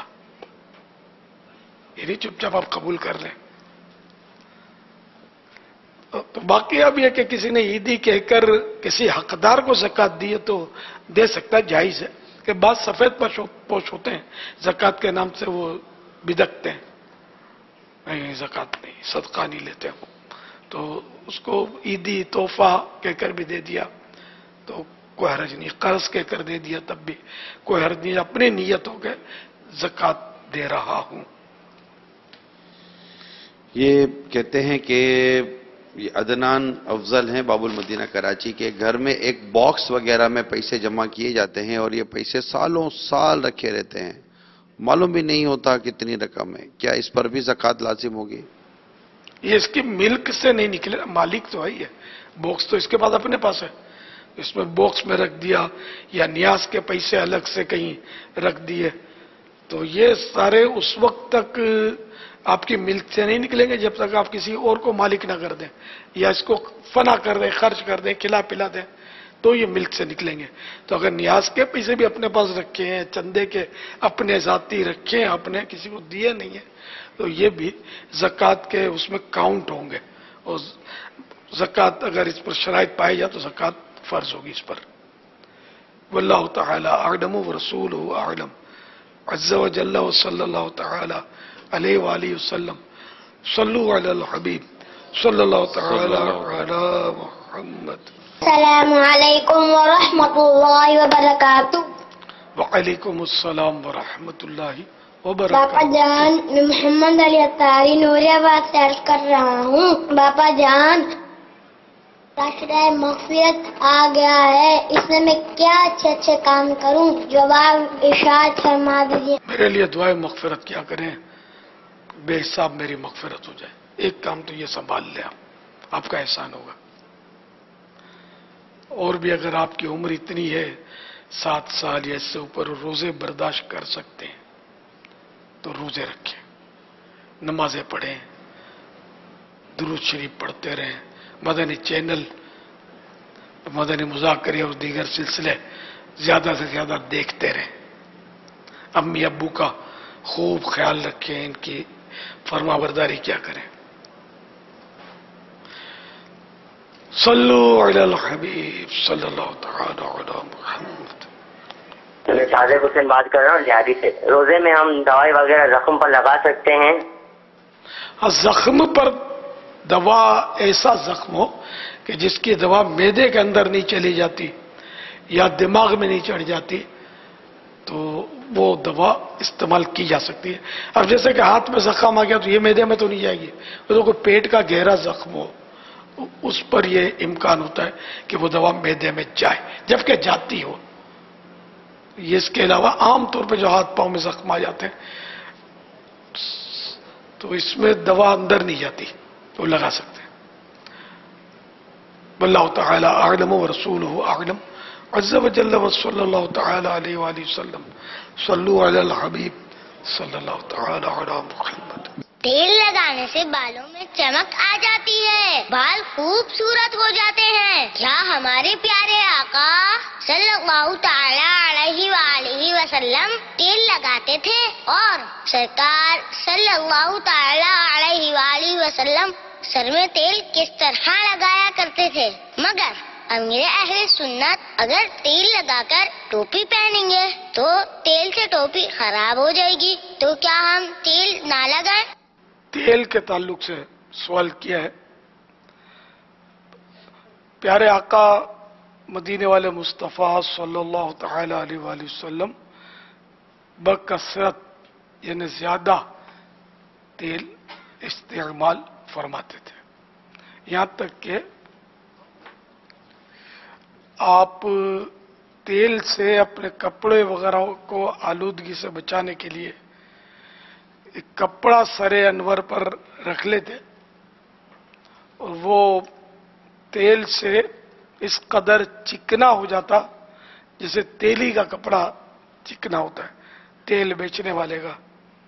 ये नहीं चुपचाप आप कबूल कर लें। तो बाकी अब यह कि किसी ने ईदी कहकर किसी हकदार को ज़कात दी है तो दे सकता है, जायज़ है। कि बाद सफेद पोश होते हैं ज़कात के नाम से, वो बिदकते हैं, नहीं ज़कात नहीं, सदका नहीं लेते हैं, तो उसको ईदी तोहफा कहकर भी दे दिया तो कोई हर्ज नहीं, कर्ज कहकर दे दिया तब भी कोई हर्ज नहीं, अपनी नीयत हो के ज़कात दे रहा हूं। ये कहते हैं कि ये अदनान अफजल हैं बाबुल मदीना कराची के, घर में एक बॉक्स वगैरह में पैसे जमा किए जाते हैं और ये पैसे सालों साल रखे रहते हैं, मालूम भी नहीं होता कितनी रकम है, क्या इस पर भी ज़कात लाजिम होगी? ये इसकी मिल्क से नहीं निकले, मालिक तो है ही है, बॉक्स तो इसके पास अपने पास है, इसमें बॉक्स में रख दिया या नियाज के पैसे अलग से कहीं रख दिए तो ये सारे उस वक्त तक आपकी मिल्क से नहीं निकलेंगे जब तक आप किसी और को मालिक ना कर दें या इसको फना कर दें, खर्च कर दें, खिला पिला दें, तो ये मिल्क से निकलेंगे। तो अगर नियाज के पैसे भी अपने पास रखे हैं, चंदे के अपने जाती रखे हैं, अपने किसी को दिए नहीं है, तो ये भी ज़कात के उसमें काउंट होंगे और ज़कात अगर इस पर शराइत पाई जाए तो ज़कात फर्ज होगी इस पर। वल्लाहु तआला अअलम व रसूलुहु अअलम अज़्ज़ व जल्ल व सल्लल्लाहु तआला अलैहि व आलिहि वसल्लम सल्लु अलल हबीब सल्लल्लाहु तआला अला मुहम्मद। अस्सलामु अलैकुम व रहमतुल्लाहि व बरकातुहू। व अलैकुम अस्सलाम व रहमतुल्लाहि व बापा बरकातुहू। जान, मैं मोहम्मद अली अत्तारी नूरियाबाद से अर्ज कर रहा हूँ। बापा जान, राशिदाए मग़फ़िरत आ गया है, इसमें मैं क्या अच्छे अच्छे काम करूँ? जवाब इरशाद फरमा दीजिए। मेरे लिए दुआए मग़फ़िरत क्या करें, बेहिसाब मेरी मग़फ़िरत हो जाए। एक काम तो ये संभाल ले, आपका एहसान होगा। और भी अगर आपकी उम्र इतनी है 7 साल या इससे ऊपर, रोजे बर्दाश्त कर सकते हैं तो रोजे रखें, नमाजें पढ़ें, दुरूद शरीफ पढ़ते रहें, मदनी चैनल, मदनी मुज़ाकरे और दीगर सिलसिले ज्यादा से ज्यादा देखते रहें। अम्मी अब्बू का खूब ख्याल रखें, इनकी फरमाबरदारी क्या करें। सल्लु अलल हबीब सल्लल्लाहु तआला अला मुहम्मद। मैं सादिक हुसैन बात कर रहा हूँ लिहादी से। रोजे में हम दवाई वगैरह जख्म पर लगा सकते हैं? हाँ, जख्म पर दवा, ऐसा जख्म हो कि जिसकी दवा मैदे के अंदर नहीं चली जाती या दिमाग में नहीं चढ़ जाती, तो वो दवा इस्तेमाल की जा सकती है। अब जैसे कि हाथ में जख्म आ गया तो ये मैदे में तो नहीं जाएगी, तो कोई पेट का गहरा जख्म हो उस पर यह इम्कान होता है कि वो दवा मैदे में जाए, जबकि जाती हो। ये इसके अलावा आमतौर पर जो हाथ पांव में जख्म आ जाते हैं तो इसमें दवा अंदर नहीं जाती, तो लगा सकते हैं। वल्लाहु तआला अअलम व रसूलुहु अअलम अज़्ज़ व जल्ल व सल्लल्लाहु तआला अलैहि व आलिहि वसल्लम सल्लु अलल हबीब सल्लल्लाहु तआला अला मुहम्मद। तेल लगाने से बालों में चमक आ जाती है, बाल खूबसूरत हो जाते हैं। क्या हमारे प्यारे आका सल्लल्लाहु ताला अलैहि वसल्लम तेल लगाते थे और सरकार सल्लल्लाहु ताला अलैहि वसल्लम सर में तेल किस तरह लगाया करते थे? मगर अमीर अहले सुन्नत अगर तेल लगाकर टोपी पहनेंगे तो तेल से टोपी खराब हो जाएगी, तो क्या हम तेल ना लगाएं? तेल के ताल्लुक से सवाल किया है। प्यारे आका मदीने वाले मुस्तफ़ा सल्लल्लाहु तआला अलैहि वसल्लम बकसरत यानी ज्यादा तेल इस्तेमाल फरमाते थे, यहाँ तक कि आप तेल से अपने कपड़े वगैरह को आलूदगी से बचाने के लिए एक कपड़ा सरे अनवर पर रख लेते और वो तेल से इस कदर चिकना हो जाता जैसे तेली का कपड़ा चिकना होता है तेल बेचने वाले का।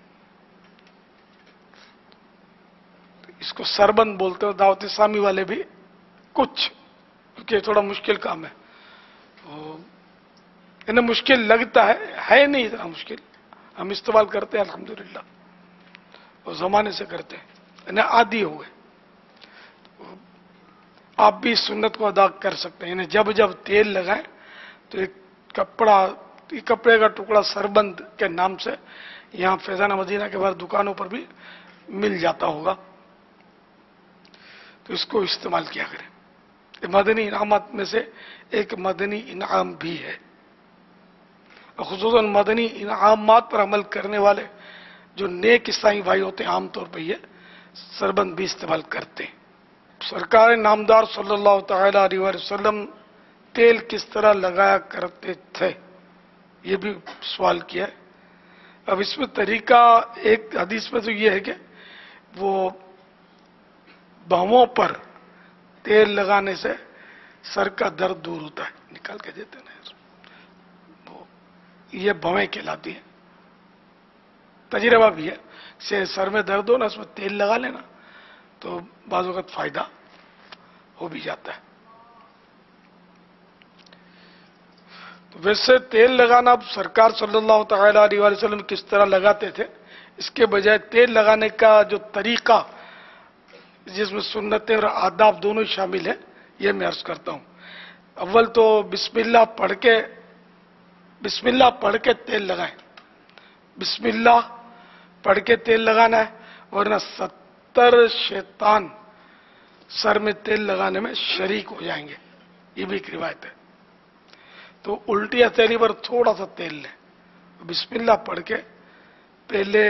इसको सरबंद बोलते हो दावत इस्लामी वाले भी कुछ, क्योंकि थोड़ा मुश्किल काम है। इन्हें मुश्किल लगता है नहीं इतना मुश्किल, हम इस्तेमाल करते हैं अल्हम्दुलिल्लाह और जमाने से करते हैं, इन्हें आदी हो गए। आप भी इस सुन्नत को अदा कर सकते हैं। इन्हें जब जब तेल लगाएं तो एक कपड़े का टुकड़ा सरबंद के नाम से यहाँ फैजाना मदीना के बाहर दुकानों पर भी मिल जाता होगा, तो इसको इस्तेमाल किया करें। मदनी इनामात में से एक मदनी इनाम भी है, और खुसूसन मदनी इनामात पर अमल करने वाले जो नेक ईसाई भाई होते हैं आमतौर पर ये सरबंद भी इस्तेमाल करते हैं। सरकार नामदार सल्लल्लाहु तआला अलैहि वसल्लम तेल किस तरह लगाया करते थे, ये भी सवाल किया है। अब इसमें तरीका एक हदीस में तो ये है कि वो भवों पर तेल लगाने से सर का दर्द दूर होता है, निकाल के देते हैं वो, ये भवें कहलाती है। तजर्बा भी है, से सर में दर्द हो ना उसमें तेल लगा लेना तो बाज़ वक़्त फायदा हो भी जाता है। तो वैसे तेल लगाना अब सरकार सल्लल्लाहु तआला अलैहि वसल्लम किस तरह लगाते थे, इसके बजाय तेल लगाने का जो तरीका जिसमें सुन्नतें और आदाब दोनों शामिल है, ये मैं अर्ज करता हूं। अव्वल तो बिस्मिल्लाह पढ़ के तेल लगाएं, बिस्मिल्लाह पढ़ के तेल लगाना है, वरना 70 शैतान सर में तेल लगाने में शरीक हो जाएंगे, ये भी एक रिवायत है। तो उल्टी हथेली पर थोड़ा सा तेल लें, बिस्मिल्लाह पढ़ के पहले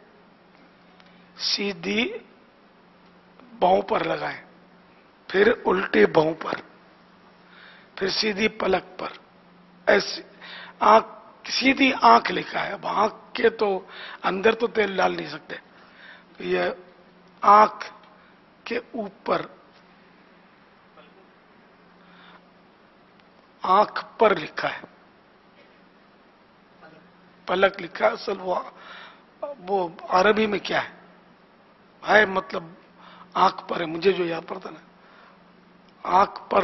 सीधी बाहों पर लगाएं, फिर उल्टी बाहों पर, फिर सीधी पलक पर, ऐसी सीधी आंख लिखा है। अब आंख के तो अंदर तो तेल डाल नहीं सकते, तो ये आंख के ऊपर, आंख पर लिखा है, पलक लिखा है। असल वो अरबी में क्या है मतलब आंख पर है, मुझे जो याद पड़ता ना आंख पर,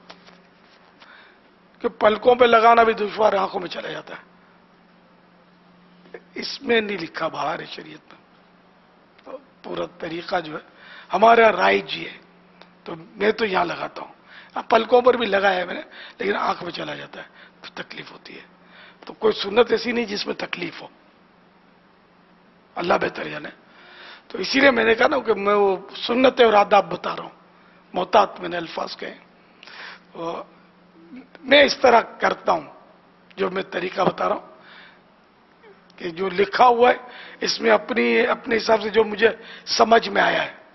कि पलकों पे लगाना भी दुश्वार, आंखों में चला जाता है। इसमें नहीं लिखा बाहर है शरीयत में, तो पूरा तरीका जो है हमारे यहाँ राय जी है, तो मैं तो यहां लगाता हूं। पलकों पर भी लगाया है मैंने, लेकिन आंख में चला जाता है तो तकलीफ होती है। तो कोई सुन्नत ऐसी नहीं जिसमें तकलीफ हो, अल्लाह बेहतर जाने। तो इसीलिए मैंने कहा ना कि मैं वो सुन्नतें और आदाब बता रहा हूं, मोहतात मैंने अल्फाज कहे। तो मैं इस तरह करता हूं, जो मैं तरीका बता रहा हूं कि जो लिखा हुआ है इसमें अपने हिसाब से जो मुझे समझ में आया है।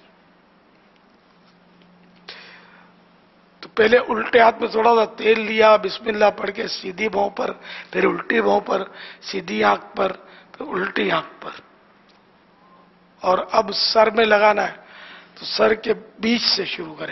तो पहले उल्टे हाथ में थोड़ा सा तेल लिया, बिस्मिल्लाह पढ़ के सीधी बाहों पर, फिर उल्टी बाहों पर, सीधी आंख पर, फिर उल्टी आंख पर। और अब सर में लगाना है तो सर के बीच से शुरू करें,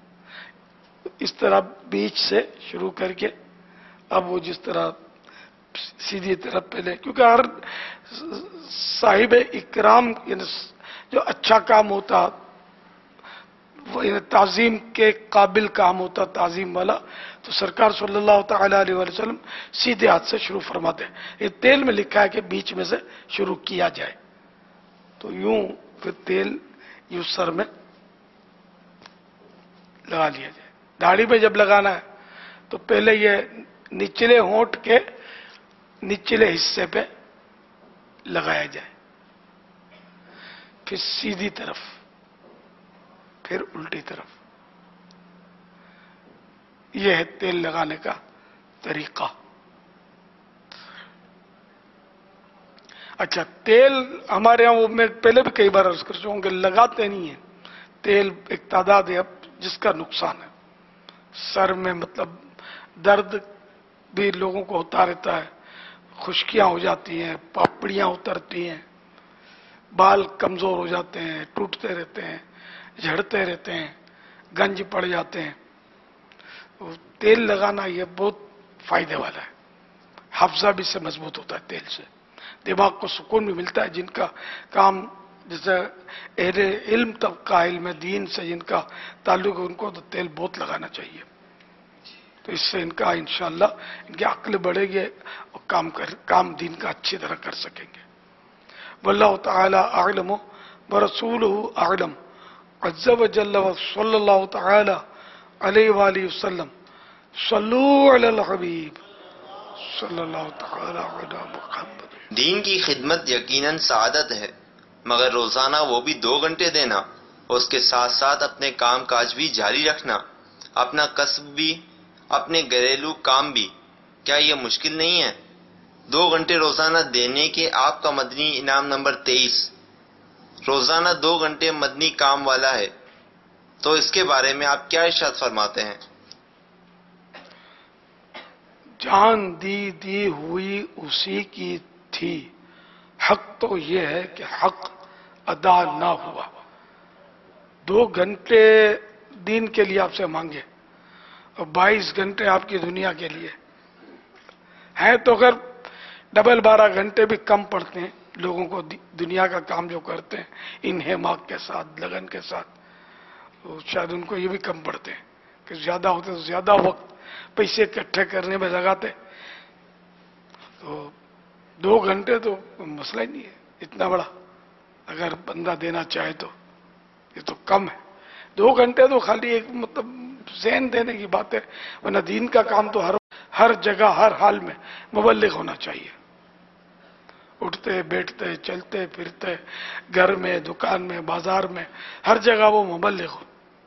इस तरह बीच से शुरू करके अब वो जिस तरह सीधी तरफ पहले, क्योंकि हर साहिब इकराम यानी जो अच्छा काम होता वो ताजीम के काबिल काम होता, ताजीम वाला, तो सरकार सल्लल्लाहु ताला अलैहि वसल्लम सीधे हाथ से शुरू फरमाते हैं। ये तेल में लिखा है कि बीच में से शुरू किया जाए, तो यूं फिर तेल यूं सर में लगा लिया जाए। दाढ़ी पे जब लगाना है तो पहले ये निचले होंठ के निचले हिस्से पे लगाया जाए, फिर सीधी तरफ, फिर उल्टी तरफ। यह है तेल लगाने का तरीका। अच्छा, तेल हमारे यहां वो मैं पहले भी कई बार अर्ज कर चुका हूं कि लगाते नहीं है तेल, एक तादाद है जिसका नुकसान है। सर में मतलब दर्द भी लोगों को होता रहता है, खुश्कियां हो जाती हैं, पापड़ियां उतरती हैं, बाल कमजोर हो जाते हैं, टूटते रहते हैं, झड़ते रहते हैं, गंज पड़ जाते हैं। तो तेल लगाना ये बहुत फायदे वाला है। हाफजा भी इससे मजबूत होता है तेल से, दिमाग को सुकून भी मिलता है। जिनका काम जैसे अहले इल्म तबका, इल्म दीन से जिनका ताल्लुक है, उनको तो तेल बहुत लगाना चाहिए। तो इससे इनका इंशाअल्लाह इनकी अक्ल बढ़ेगी और काम दीन का अच्छी तरह कर सकेंगे। वल्लाहु ताला अअलम व रसूलुहु अअलम अज़्ज़ व जल्ल व सल्लल्लाहु ताला अलैहि वसल्लम सल्लू अलल हबीब सल्लल्लाहु ताला अला मुहम्मद। दीन की खिदमत यकीनन सआदत है, मगर रोजाना वो भी 2 घंटे देना, उसके साथ साथ अपने काम काज भी जारी रखना, अपना कस्ब भी, अपने घरेलू काम भी, क्या ये मुश्किल नहीं है? 2 घंटे रोजाना देने के आपका मदनी इनाम नंबर 23 रोजाना 2 घंटे मदनी काम वाला है, तो इसके बारे में आप क्या इरशाद फरमाते हैं? जान दी हुई उसी की थी, हक तो ये है कि हक अदा ना हुआ। 2 घंटे दीन के लिए आपसे मांगे और 22 घंटे आपकी दुनिया के लिए हैं, तो अगर डबल 12 घंटे भी कम पड़ते हैं लोगों को दुनिया का काम जो करते हैं इन हेमाक के साथ, लगन के साथ, तो शायद उनको ये भी कम पड़ते हैं कि ज्यादा होते तो ज्यादा वक्त पैसे इकट्ठे करने में लगाते। तो 2 घंटे तो मसला ही नहीं है इतना बड़ा, अगर बंदा देना चाहे तो ये तो कम है। 2 घंटे तो खाली एक मतलब ज़हन देने की बात है, वरना दीन का काम तो हर जगह हर हाल में मुबल्लिग होना चाहिए। उठते बैठते चलते फिरते, घर में, दुकान में, बाजार में, हर जगह वो मुबल्लिग हो।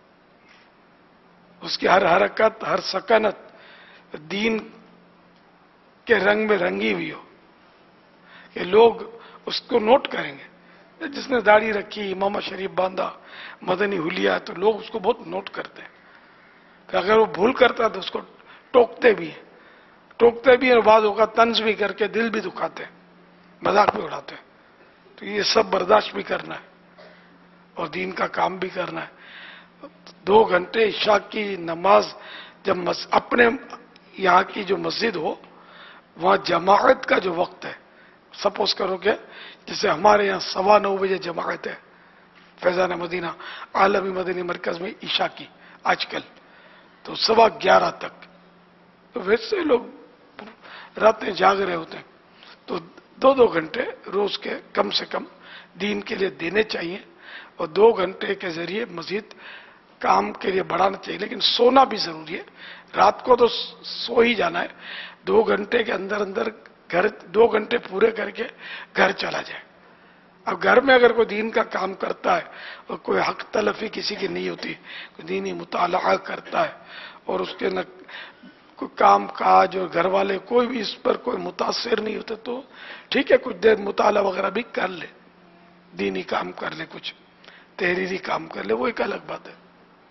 उसकी हर हरकत, हर सकनत दीन के रंग में रंगी हुई हो कि लोग उसको नोट करेंगे। जिसने दाढ़ी रखी, इमामा शरीफ बांधा, मदनी हुलिया, तो लोग उसको बहुत नोट करते हैं। तो अगर वो भूल करता तो उसको टोकते भी हैं और बाद होगा तंज भी करके दिल भी दुखाते हैं, मजाक भी उड़ाते हैं। तो ये सब बर्दाश्त भी करना है और दीन का काम भी करना है। 2 घंटे इशा की नमाज जब अपने यहाँ की जो मस्जिद हो वहां जमाअत का जो वक्त है, सपोज करो कि जैसे हमारे यहाँ 9:15 बजे जमाअत है फैजान मदीना आलमी मदनी मरकज में ईशा की आजकल, तो 11:15 तक, तो वैसे लोग रातें जाग रहे होते हैं। तो 2-2 घंटे रोज के कम से कम दीन के लिए देने चाहिए और 2 घंटे के जरिए मजीद काम के लिए बढ़ाना चाहिए। लेकिन सोना भी जरूरी है, रात को तो सो ही जाना है। 2 घंटे के अंदर अंदर घर 2 घंटे पूरे करके घर चला जाए। अब घर में अगर कोई दीन का काम करता है और कोई हक तलफी किसी की नहीं होती, कोई दीनी मुताला करता है और उसके न कोई काम काज और घर वाले कोई भी इस पर कोई मुतासिर नहीं होते, तो ठीक है कुछ देर मुताला वगैरह भी कर ले, दीनी काम कर ले, कुछ तहरीरी काम कर ले, वो एक अलग बात है।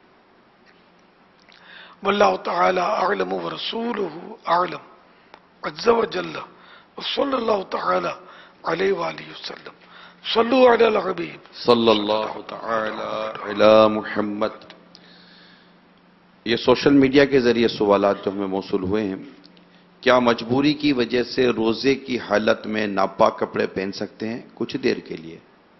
वल्लाहु ताला अअलम व रसूलुहु अअलम अज़्ज़ व जल्ल व सल्लल्लाहु ताला अलैहि वसल्लम सल्लू अलल हबीब सल्लल्लाहु ताला अला मुहम्मद। ये सोशल मीडिया के जरिए सवालात जो हमें मौसूल हुए हैं, کیا مجبوری کی وجہ سے روزے کی حالت میں ناپاک کپڑے پہن سکتے ہیں کچھ دیر کے لیے؟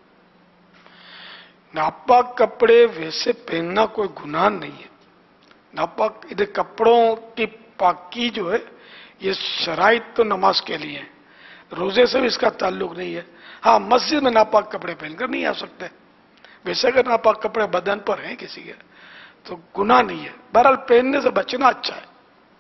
ناپاک کپڑے ویسے پہننا کوئی گناہ نہیں ہے. ناپاک کپڑوں کی پاکی جو ہے یہ شرائط تو نماز کے لیے ہے، روزے سے بھی اس کا تعلق نہیں ہے. ہاں مسجد میں ناپاک کپڑے پہن کر نہیں آ سکتے. ویسے اگر ناپاک کپڑے بدن پر ہیں کسی کے تو گناہ نہیں ہے. بہرحال پہننے سے بچنا اچھا ہے.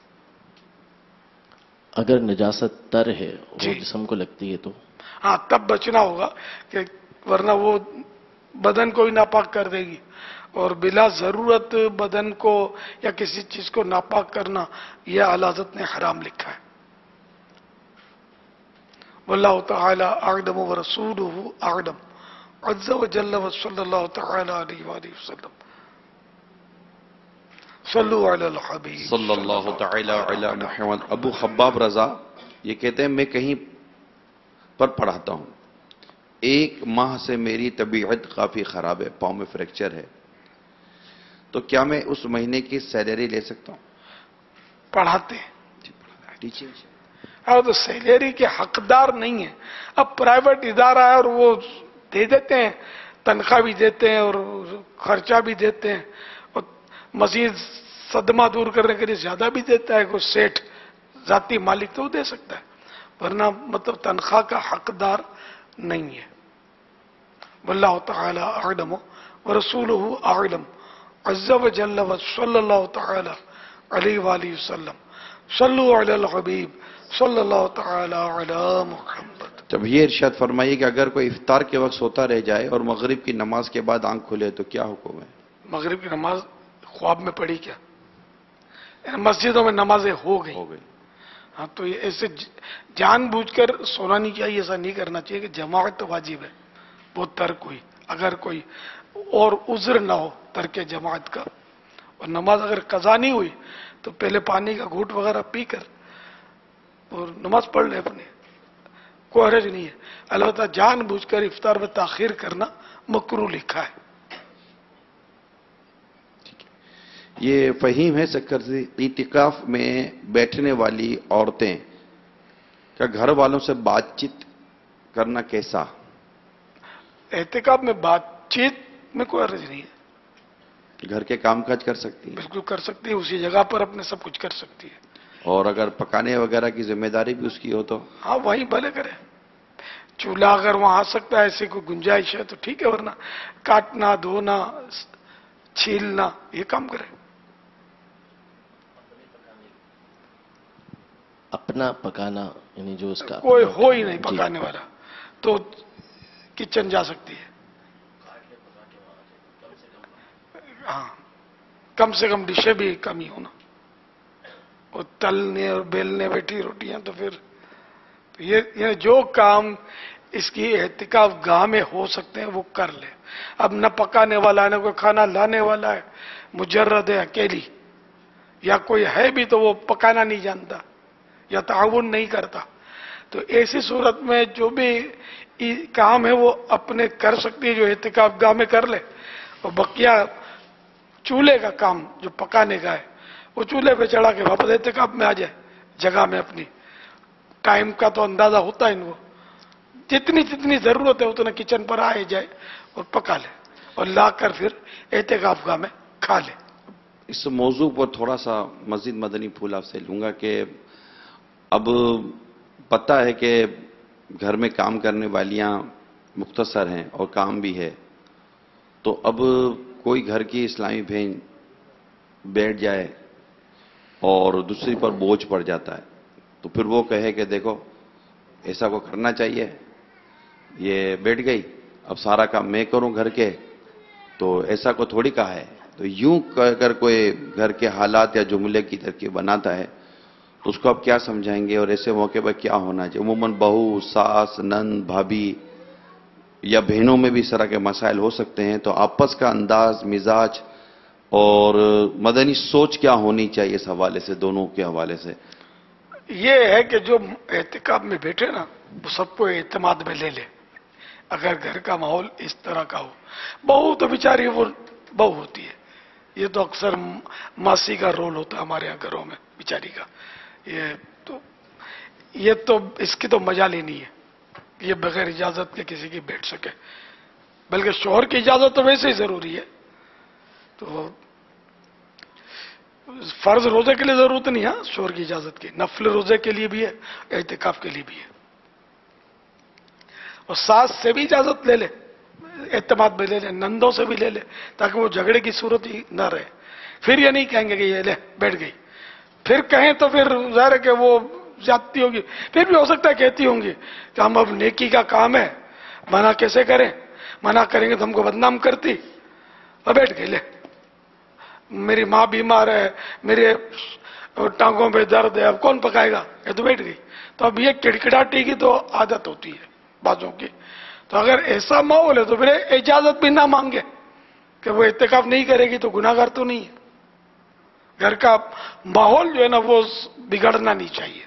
اگر نجاست تر ہے وہ جی. جسم کو لگتی ہے تو ہاں تب بچنا ہوگا کہ ورنہ وہ بدن کو ہی ناپاک کر دے گی، اور بلا ضرورت بدن کو یا کسی چیز کو ناپاک کرنا یہ اعلی حضرت نے حرام لکھا ہے. واللہ تعالی اعلم ورسولہ اعلم عز وجل وصلی اللہ تعالی علیہ وآلہ وسلم. صلو علی الحبیب صلی اللہ تعالی علی محمد. ابو خباب رضا یہ کہتے ہیں میں کہیں پر پڑھاتا ہوں، 1 ماہ سے میری طبیعت کافی خراب ہے، پاؤں میں فریکچر ہے، تو کیا میں اس مہینے کی سیلری لے سکتا ہوں؟ پڑھاتے ہیں اور تو سیلری کے حقدار نہیں ہیں. اب پرائیویٹ ادارہ ہے اور وہ دے دیتے ہیں، تنخواہ بھی دیتے ہیں اور خرچہ بھی دیتے ہیں، اور مزید صدمہ دور کرنے کے لیے زیادہ بھی دیتا ہے. کوئی سیٹھ ذاتی مالک تو وہ دے سکتا ہے، ورنہ مطلب تنخواہ کا حقدار نہیں ہے. واللہ تعالی اعلم ورسولہ اعلم عز وجل وصلی اللہ تعالی علیہ وآلہ وسلم. صلو علی الحبیب صلی اللہ تعالی علی محمد. جب یہ ارشاد فرمائیے کہ اگر کوئی افطار کے وقت سوتا رہ جائے اور مغرب کی نماز کے بعد آنکھ کھلے تو کیا حکم ہے؟ مغرب کی نماز خواب میں پڑھی کیا؟ مسجدوں میں نمازیں ہو گئی. ہاں تو یہ ایسے جان بوجھ کر سونا نہیں چاہیے، ایسا نہیں کرنا چاہیے کہ جماعت تو واجب ہے، وہ ترک ہوئی. اگر کوئی اور عذر نہ ہو ترک جماعت کا، اور نماز اگر قضا نہیں ہوئی تو پہلے پانی کا گھوٹ وغیرہ پی کر اور نماز پڑھ لے اپنے، کوئی حرج نہیں ہے. البتہ جان بوجھ کر افطار میں تاخیر کرنا مکروہ لکھا ہے. یہ فہیم ہے سکر سے، اعتکاف میں بیٹھنے والی عورتیں کا گھر والوں سے بات چیت کرنا کیسا؟ اعتکاف میں بات چیت میں کوئی حرج نہیں ہے، گھر کے کام کاج کر سکتی ہے؟ بالکل کر سکتی ہے، اسی جگہ پر اپنے سب کچھ کر سکتی ہے. اور اگر پکانے وغیرہ کی ذمہ داری بھی اس کی ہو تو؟ ہاں وہیں بھلے کرے. چولہا اگر وہاں آ سکتا ہے، ایسی کوئی گنجائش ہے تو ٹھیک ہے، ورنہ کاٹنا دھونا چھیلنا یہ کام کرے. اپنا پکانا یعنی جو اس کا کوئی ہو ہی نہیں جی. پکانے والا تو کچن جا سکتی ہے. ہاں کم سے کم ڈشیں بھی کم ہی ہونا، اور تلنے اور بیلنے بیٹھی روٹیاں تو پھر یہ جو کام اس کی اعتکاف گاہ میں ہو سکتے ہیں وہ کر لے. اب نہ پکانے والا ہے نہ کوئی کھانا لانے والا ہے، مجرد ہے اکیلی، یا کوئی ہے بھی تو وہ پکانا نہیں جانتا یا تعاون نہیں کرتا، تو ایسی صورت میں جو بھی کام ہے وہ اپنے کر سکتی ہے، جو اعتکاف گاہ میں کر لے. اور بقیہ چولہے کا کام جو پکانے کا ہے وہ چولہے پہ چڑھا کے واپس اعتکاف میں آ جائے جگہ میں اپنی. ٹائم کا تو اندازہ ہوتا ہے ان کو، جتنی ضرورت ہے اتنا کچن پر آئے جائے اور پکا لے اور لا کر پھر اعتکاف گاہ میں کھا لے. اس موضوع پر تھوڑا سا مزید مدنی پھول آپ سے لوں گا کہ اب پتہ ہے کہ گھر میں کام کرنے والیاں مختصر ہیں اور کام بھی ہے، تو اب کوئی گھر کی اسلامی بہن بیٹھ جائے اور دوسری پر بوجھ پڑ جاتا ہے، تو پھر وہ کہے کہ دیکھو ایسا کو کرنا چاہیے، یہ بیٹھ گئی اب سارا کام میں کروں گھر کے، تو ایسا کو تھوڑی کہا ہے. تو یوں اگر کوئی گھر کے حالات یا جملے کی ترکیب بناتا ہے تو اس کو آپ کیا سمجھائیں گے، اور ایسے موقع پر کیا ہونا چاہیے؟ عموماً بہو، ساس، نند، بھابھی یا بہنوں میں بھی اس طرح کے مسائل ہو سکتے ہیں، تو آپس کا انداز، مزاج اور مدنی سوچ کیا ہونی چاہیے اس حوالے سے، دونوں کے حوالے سے؟ یہ ہے کہ جو اعتکاف میں بیٹھے نا وہ سب کو اعتماد میں لے لے. اگر گھر کا ماحول اس طرح کا ہو، بہو تو بیچاری وہ بہو ہوتی ہے، یہ تو اکثر ماسی کا رول ہوتا ہے ہمارے یہاں گھروں میں بیچاری کا، یہ تو یہ تو اس کی تو مجال ہی نہیں ہے کہ یہ بغیر اجازت کے کسی کی بیٹھ سکے، بلکہ شوہر کی اجازت تو ویسے ہی ضروری ہے. تو فرض روزے کے لیے ضرورت نہیں ہے شوہر کی اجازت کی، نفل روزے کے لیے بھی ہے، اعتکاف کے لیے بھی ہے. اور ساس سے بھی اجازت لے لے، اعتماد میں لے لے، نندوں سے بھی لے لے، تاکہ وہ جھگڑے کی صورت ہی نہ رہے. پھر یہ نہیں کہیں گے کہ یہ لے بیٹھ گئی. پھر کہیں تو پھر ظاہر ہے کہ وہ زیادتی ہوگی. پھر بھی ہو سکتا ہے کہتی ہوں گی کہ ہم اب نیکی کا کام ہے، منع کیسے کریں، منع کریں گے تو ہم کو بدنام کرتی. اور بیٹھ گئی، لے میری ماں بیمار ہے، میرے ٹانگوں پہ درد ہے، اب کون پکائے گا، یہ تو بیٹھ گئی. تو اب یہ کڑکڑاٹی کی تو عادت ہوتی ہے بازوں کی. تو اگر ایسا ماحول ہے تو پھر اجازت بھی نہ مانگے کہ وہ اعتکاف نہیں کرے گی تو گناہ گار تو نہیں ہے. گھر کا ماحول جو ہے نا وہ بگڑنا نہیں چاہیے.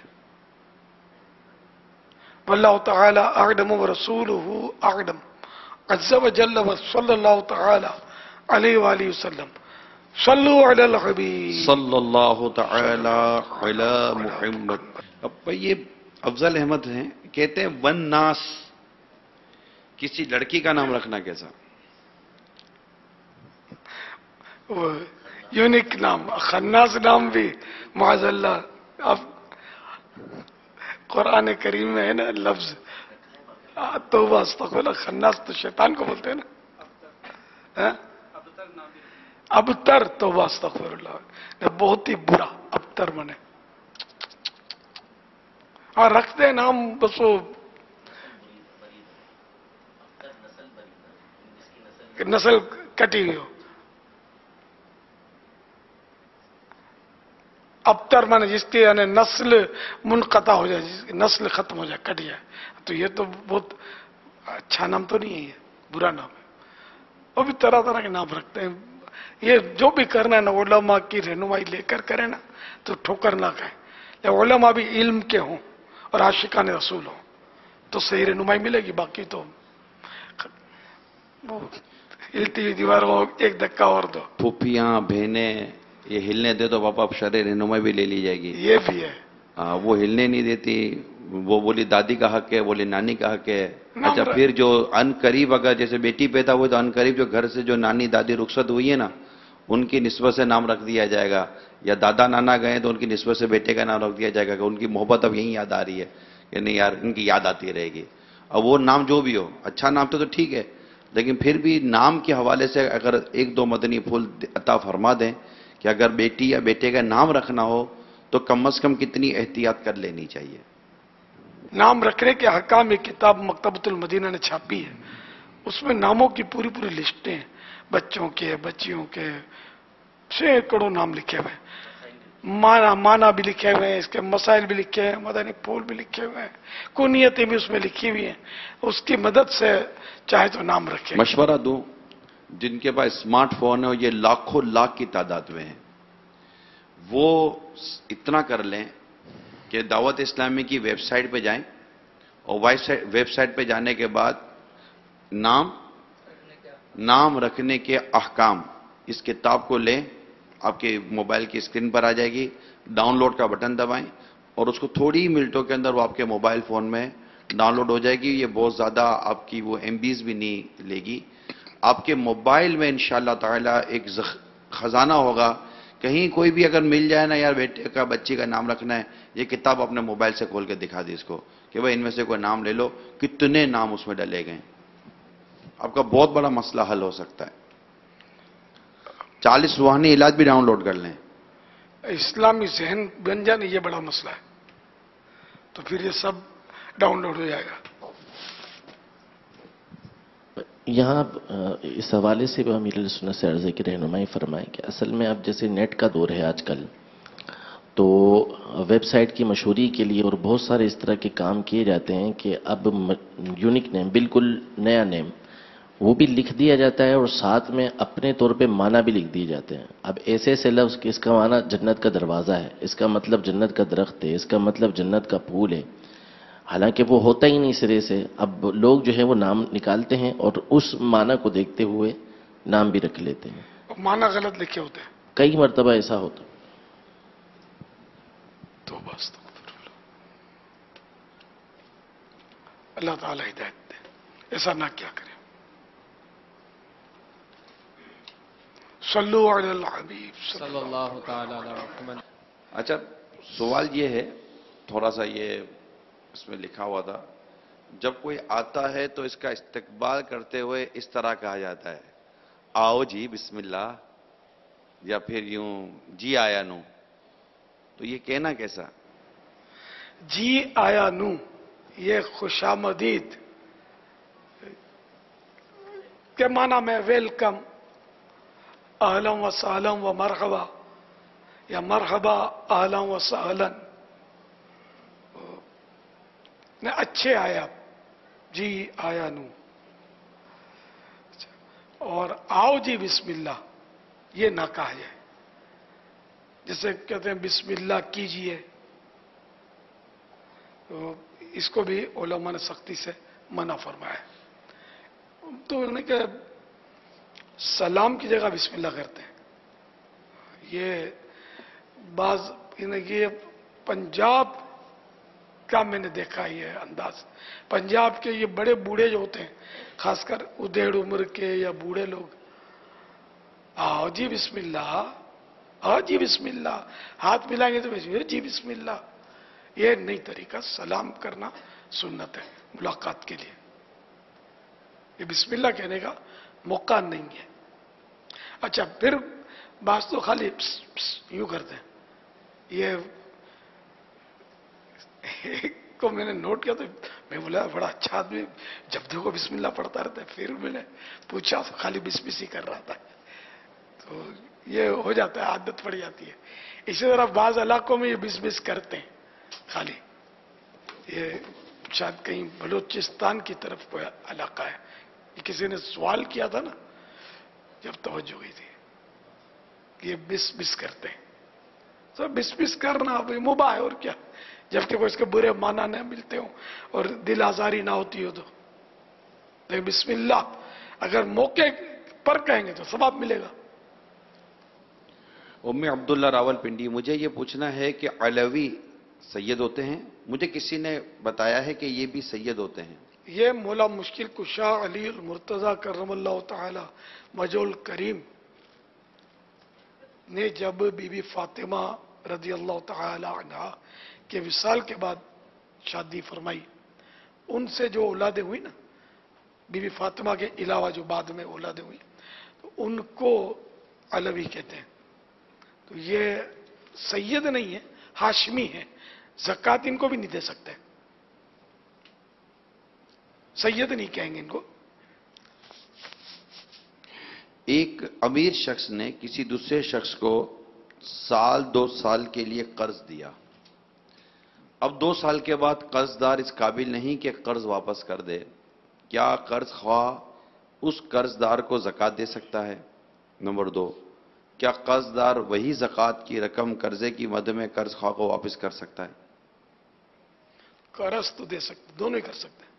واللہ تعالی اعلم ورسولہ اعلم عز وجل وصلی اللہ تعالی علیہ وآلہ وسلم. صلو علی الحبیب صلی اللہ تعالی علی محمد. اب یہ افضل احمد ہیں، کہتے ہیں ون ناس، کسی لڑکی کا نام رکھنا کیسا؟ وہ یونیک نام، خناس نام بھی معاذ اللہ. اب قرآن کریم میں ہے نا لفظ توبہ استغفر اللہ. خناس تو شیطان کو بولتے ہیں نا. ابتر، توبہ استغفر اللہ، بہت ہی برا ابتر بنے. اور رکھتے ہیں نام بس وہ نسل کٹی ہوئی ہو. ابتر مانے جس کی یعنی نسل منقطع ہو جائے، جس کی نسل ختم ہو جائے، کٹ جائے. تو یہ تو بہت اچھا نام تو نہیں ہے، یہ برا نام ہے. وہ بھی طرح طرح کے نام رکھتے ہیں. یہ جو بھی کرنا ہے نا علماء کی رہنمائی لے کر کرے نا تو ٹھوکر نہ کھائیں. علماء بھی علم کے ہوں اور عاشقان رسول ہوں تو صحیح رہنمائی ملے گی. باقی تو وہ ہلتی ہوئی دیواروں ایک دھکا اور دو. پھوپھیاں بہنیں یہ ہلنے دے تو پاپا شرع رہنمائی بھی لے لی جائے گی. یہ بھی ہے. وہ ہلنے نہیں دیتی، وہ بولی دادی کا حق ہے، بولی نانی کا حق ہے. نام اچھا پھر جو ان قریب اگر جیسے بیٹی پیدا ہوئی تو ان قریب جو گھر سے جو نانی دادی رخصت ہوئی ہے نا ان کی نسبت سے نام رکھ دیا جائے گا. یا دادا نانا گئے تو ان کی نسبت سے بیٹے کا نام رکھ دیا جائے گا کہ ان کی محبت اب یہیں یاد آ رہی ہے کہ نہیں یار ان کی یاد آتی رہے گی. اب وہ نام جو بھی ہو، اچھا نام تو ٹھیک ہے، لیکن پھر بھی نام کے حوالے سے اگر ایک دو مدنی پھول عطا فرما دیں کہ اگر بیٹی یا بیٹے کا نام رکھنا ہو تو کم از کم کتنی احتیاط کر لینی چاہیے. نام رکھنے کے حکام ایک کتاب مکتبۃ المدینہ نے چھاپی ہے. اس میں ناموں کی پوری پوری لسٹیں ہیں، بچوں کے، بچیوں کے، سینکڑوں نام لکھے ہوئے ہیں. مانا بھی لکھے ہوئے ہیں، اس کے مسائل بھی لکھے ہیں، مدنی پھول بھی لکھے ہوئے ہیں، کنیتیں بھی اس میں لکھی ہوئی ہیں. اس کی مدد سے چاہے تو نام رکھے. مشورہ دوں جن کے پاس اسمارٹ فون ہے اور یہ لاکھوں لاکھ کی تعداد میں ہیں، وہ اتنا کر لیں کہ دعوت اسلامی کی ویب سائٹ پہ جائیں اور ویب سائٹ پہ جانے کے بعد نام رکھنے کے احکام اس کتاب کو لیں، آپ کے موبائل کی اسکرین پر آ جائے گی، ڈاؤن لوڈ کا بٹن دبائیں اور اس کو تھوڑی ہی منٹوں کے اندر وہ آپ کے موبائل فون میں ڈاؤن لوڈ ہو جائے گی. یہ بہت زیادہ آپ کی وہ ایم بیز بھی نہیں لے گی. آپ کے موبائل میں انشاءاللہ تعالی ایک خزانہ ہوگا. کہیں کوئی بھی اگر مل جائے نا یار بیٹے کا بچی کا نام رکھنا ہے، یہ کتاب اپنے موبائل سے کھول کے دکھا دی اس کو کہ بھائی ان میں سے کوئی نام لے لو. کتنے نام اس میں ڈلے گئے، آپ کا بہت بڑا مسئلہ حل ہو سکتا ہے. 40 روحانی علاج بھی ڈاؤن لوڈ کر لیں. اسلامی ذہن بن جانے یہ بڑا مسئلہ ہے، تو پھر یہ سب ڈاؤن لوڈ ہو جائے گا. یہاں اس حوالے سے امیر سنت سے عرض کی رہنمائی فرمائیں کہ اصل میں اب جیسے نیٹ کا دور ہے آج کل، تو ویب سائٹ کی مشہوری کے لیے اور بہت سارے اس طرح کے کام کیے جاتے ہیں کہ اب یونیک نیم، بالکل نیا نیم وہ بھی لکھ دیا جاتا ہے اور ساتھ میں اپنے طور پہ معنی بھی لکھ دیے جاتے ہیں. اب ایسے ایسے لفظ کہ اس کا معنی جنت کا دروازہ ہے، اس کا مطلب جنت کا درخت ہے، اس کا مطلب جنت کا پھول ہے، حالانکہ وہ ہوتا ہی نہیں سرے سے. اب لوگ جو ہے وہ نام نکالتے ہیں اور اس معنی کو دیکھتے ہوئے نام بھی رکھ لیتے ہیں. معنی غلط لکھے ہوتے ہیں. کئی مرتبہ ایسا ہوتا. تو بس اللہ تعالی ہدایت دے، ایسا نہ کیا کریں. صلو علی الحبیب صلی اللہ تعالی علی محمد. اچھا سوال یہ ہے، تھوڑا سا یہ اس میں لکھا ہوا تھا، جب کوئی آتا ہے تو اس کا استقبال کرتے ہوئے اس طرح کہا جاتا ہے، آؤ جی بسم اللہ، یا پھر یوں جی آیا نو، تو یہ کہنا کیسا؟ جی آیا نو یہ خوش آمدید کے معنی میں ویلکم، اہلا و سہلا و مرحبا، یا مرحبا اہلا و سہلا، اچھے آیا، جی آیا نو. اور آؤ جی بسم اللہ یہ نہ کہا جائے، جیسے کہتے ہیں بسم اللہ کیجئے، تو اس کو بھی علماء نے سختی سے منع فرمایا ہے. تو انہوں نے کہ سلام کی جگہ بسم اللہ کرتے ہیں. یہ بعض یہ پنجاب کا میں نے دیکھا یہ انداز، پنجاب کے یہ بڑے بوڑھے جو ہوتے ہیں، خاص کر ادھیڑ عمر کے یا بوڑھے لوگ، آؤ جی بسم اللہ، آؤ جی بسم اللہ، ہاتھ ملائیں گے تو جی بسم اللہ. یہ نئی طریقہ، سلام کرنا سنت ہے ملاقات کے لیے، یہ بسم اللہ کہنے کا موقع نہیں ہے. اچھا پھر بعض تو خالی پس پس یوں کرتے ہیں. یہ کو میں نے نوٹ کیا تو میں بولا بڑا اچھا آدمی، جب دیکھو بسم اللہ پڑھتا رہتا ہے. پھر میں نے پوچھا تو خالی بس بس ہی کر رہا تھا. تو یہ ہو جاتا ہے، عادت پڑ جاتی ہے. اسی طرح بعض علاقوں میں یہ بس بس کرتے ہیں خالی. یہ شاید کہیں بلوچستان کی طرف کوئی علاقہ ہے، یہ کسی نے سوال کیا تھا نا جب توجہ ہوئی تھی، یہ بس بس کرتے ہیں. تو بس بس کرنا مباح ہے، اور کیا، جبکہ وہ اس کے برے معنی نہ ملتے ہوں اور دل آزاری نہ ہوتی ہو. تو لیکن بسم اللہ اگر موقع پر کہیں گے تو ثواب ملے گا. ام عبداللہ راول پنڈی، مجھے یہ پوچھنا ہے کہ علوی سید ہوتے ہیں؟ مجھے کسی نے بتایا ہے کہ یہ بھی سید ہوتے ہیں. یہ مولا مشکل کشا علی المرتضی کرم اللہ تعالی وجہ الکریم نے جب بی بی فاطمہ رضی اللہ تعالی عنہا کے وصال کے بعد شادی فرمائی، ان سے جو اولادیں ہوئی نا، بی بی فاطمہ کے علاوہ جو بعد میں اولادیں ہوئی، تو ان کو علوی کہتے ہیں. تو یہ سید نہیں ہے، ہاشمی ہے. زکوٰۃ ان کو بھی نہیں دے سکتے، سید نہیں کہیں گے ان کو. ایک امیر شخص نے کسی دوسرے شخص کو 2 سال کے لیے قرض دیا. اب 2 سال کے بعد قرض دار اس قابل نہیں کہ قرض واپس کر دے. کیا قرض خواہ اس قرض دار کو زکوٰۃ دے سکتا ہے؟ نمبر 2، کیا قرض دار وہی زکوٰۃ کی رقم قرضے کی مد میں قرض خواہ کو واپس کر سکتا ہے؟ قرض تو دے سکتے، دونوں ہی کر سکتے ہیں.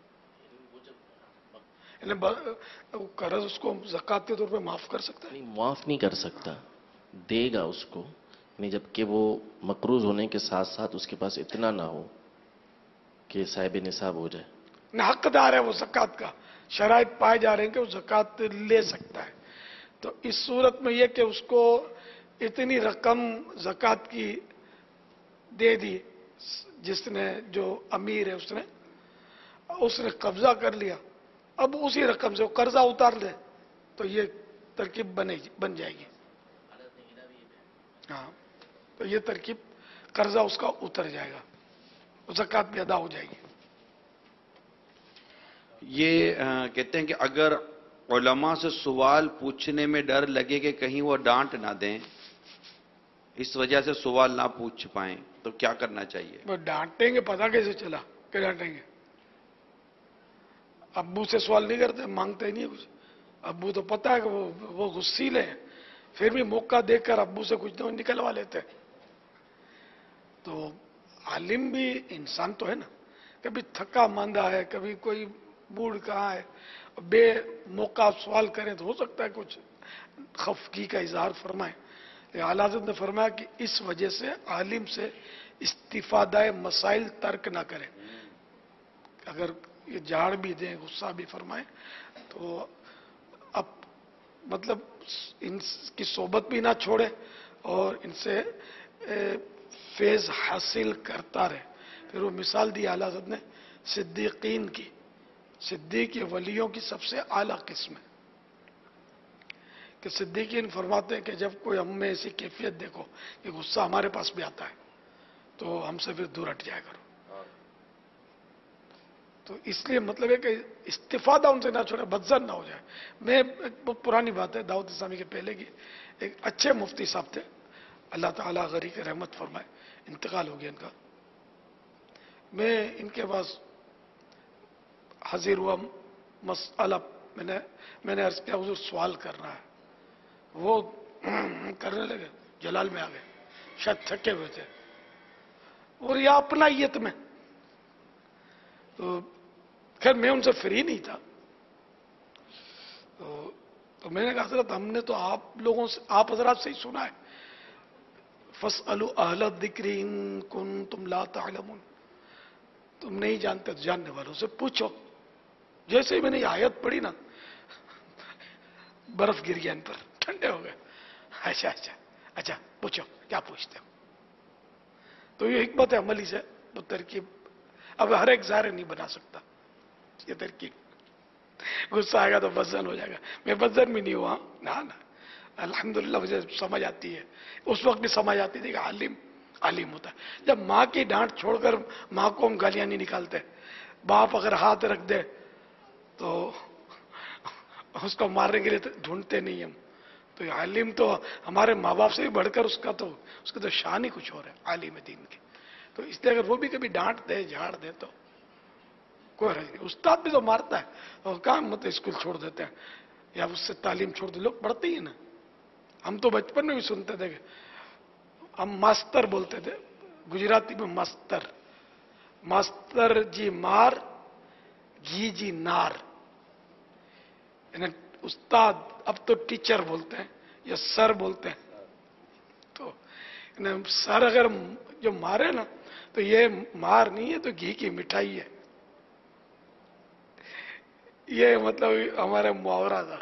قرض اس کو زکوٰۃ کے طور پہ معاف کر سکتا ہے. نہیں، معاف نہیں کر سکتا، دے گا اس کو، نہیں جبکہ وہ مقروض ہونے کے ساتھ ساتھ اس کے پاس اتنا نہ ہو کہ صاحب نصاب ہو جائے. نہ حقدار ہے وہ زکوٰۃ کا، شرائط پائے جا رہے ہیں کہ وہ زکوٰۃ لے سکتا ہے. تو اس صورت میں یہ کہ اس کو اتنی رقم زکوٰۃ کی دے دی، جس نے جو امیر ہے اس نے قبضہ کر لیا، اب اسی رقم سے وہ قرضہ اتار لے تو یہ ترکیب بن جائے گی. ہاں، تو یہ ترکیب قرضہ اس کا اتر جائے گا، زکوٰۃ بھی ادا ہو جائے گی. یہ کہتے ہیں کہ اگر علماء سے سوال پوچھنے میں ڈر لگے کہ کہیں وہ ڈانٹ نہ دیں، اس وجہ سے سوال نہ پوچھ پائیں، تو کیا کرنا چاہیے؟ وہ ڈانٹیں گے، پتا کیسے چلا کہ ڈانٹیں گے؟ ابو سے سوال نہیں کرتے، مانگتے ہی نہیں کچھ. ابو تو پتا ہے کہ وہ غصیلے ہیں، پھر بھی موقع دیکھ کر ابو سے کچھ نہ نکلوا لیتے. تو عالم بھی انسان تو ہے نا، کبھی تھکا ماندہ ہے، کبھی کوئی بوڑھ کہاں ہے، بے موقع سوال کریں تو ہو سکتا ہے کچھ خفگی کا اظہار فرمائیں. اعلیٰ حضرت نے فرمایا کہ اس وجہ سے عالم سے استفادہ مسائل ترک نہ کریں. اگر یہ جھاڑ بھی دیں غصہ بھی فرمائیں تو اب مطلب ان کی صحبت بھی نہ چھوڑے اور ان سے فیض حاصل کرتا رہے. پھر وہ مثال دی اعلیٰ حضرت نے صدیقین کی. صدیق یہ ولیوں کی سب سے اعلیٰ قسم ہے کہ صدیقین فرماتے ہیں کہ جب کوئی ہم میں ایسی کیفیت دیکھو کہ غصہ ہمارے پاس بھی آتا ہے تو ہم سے پھر دور ہٹ جایا کرو. تو اس لیے مطلب ہے کہ استفادہ ان سے نہ چھوڑے، بدزن نہ ہو جائے. میں بہت پرانی بات ہے، دعوت اسلامی کے پہلے کی، ایک اچھے مفتی صاحب تھے، اللہ تعالیٰ غری کے رحمت فرمائے، انتقال ہو گیا ان کا. میں ان کے پاس حاضر ہوا، مسئلہ میں نے عرض کیا حضور سوال کرنا ہے. وہ کرنے لگے، جلال میں آ گئے، شاید تھکے ہوئے تھے اور یا اپنائیت میں. تو خیر میں ان سے فری نہیں تھا، تو میں نے کہا حضرت ہم نے تو آپ لوگوں سے، آپ حضرات سے ہی سنا ہے فَاسْأَلُوا أَهْلَ الذِّكْرِ إِن كُنتُمْ لَا تَعْلَمُونَ، تم نہیں جانتے تو جاننے والوں سے پوچھو. جیسے ہی میں نے یہ آیت پڑھی نا، برف گر گیا ان پر، ٹھنڈے ہو گئے. اچھا اچھا اچھا پوچھو کیا پوچھتے ہو. تو یہ حکمت عملی سے وہ ترکیب اب ہر ایک ظاہر نہیں بنا سکتا یہ ترکیب. غصہ آئے گا تو بدزن ہو جائے گا. میں بدزن بھی نہیں ہوا نا، الحمدللہ مجھے سمجھ آتی ہے. اس وقت بھی سمجھ آتی تھی کہ عالم ہوتا ہے. جب ماں کی ڈانٹ چھوڑ کر ماں کو ہم گالیاں نہیں نکالتے، باپ اگر ہاتھ رکھ دے تو اس کو مارنے کے لیے ڈھونڈتے نہیں ہم. تو یہ عالم تو ہمارے ماں باپ سے بھی بڑھ کر اس کا تو شان ہی کچھ اور ہے عالم دین کی. تو اس لیے اگر وہ بھی کبھی ڈانٹ دے جھاڑ دے تو کوئی حرج نہیں. استاد بھی تو مارتا ہے اور کہاں مت اسکول چھوڑ دیتے ہیں یا اس سے تعلیم چھوڑ دے. لوگ پڑھتے ہی نا. ہم تو بچپن میں بھی سنتے تھے کہ ہم ماستر بولتے تھے گجراتی میں، ماستر جی مار گھی جی نار. یعنی استاد اب تو ٹیچر بولتے ہیں یا سر بولتے ہیں. تو سر اگر جو مارے نا تو یہ مار نہیں ہے، تو گھی کی مٹھائی ہے. یہ مطلب ہمارے محاورہ تھا.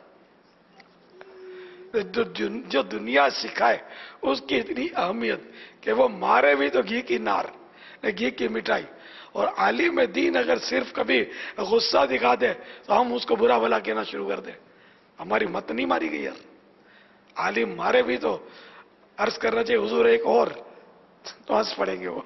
جو دنیا سکھائے اس کی اتنی اہمیت کہ وہ مارے بھی تو گھی کی نار، گھی کی مٹھائی. اور عالم دین اگر صرف کبھی غصہ دکھا دے تو ہم اس کو برا بھلا کہنا شروع کر دیں. ہماری مت نہیں ماری گئی یار. عالم مارے بھی تو عرض کرنا چاہیے حضور ایک اور، تو ہنس پڑیں گے وہ.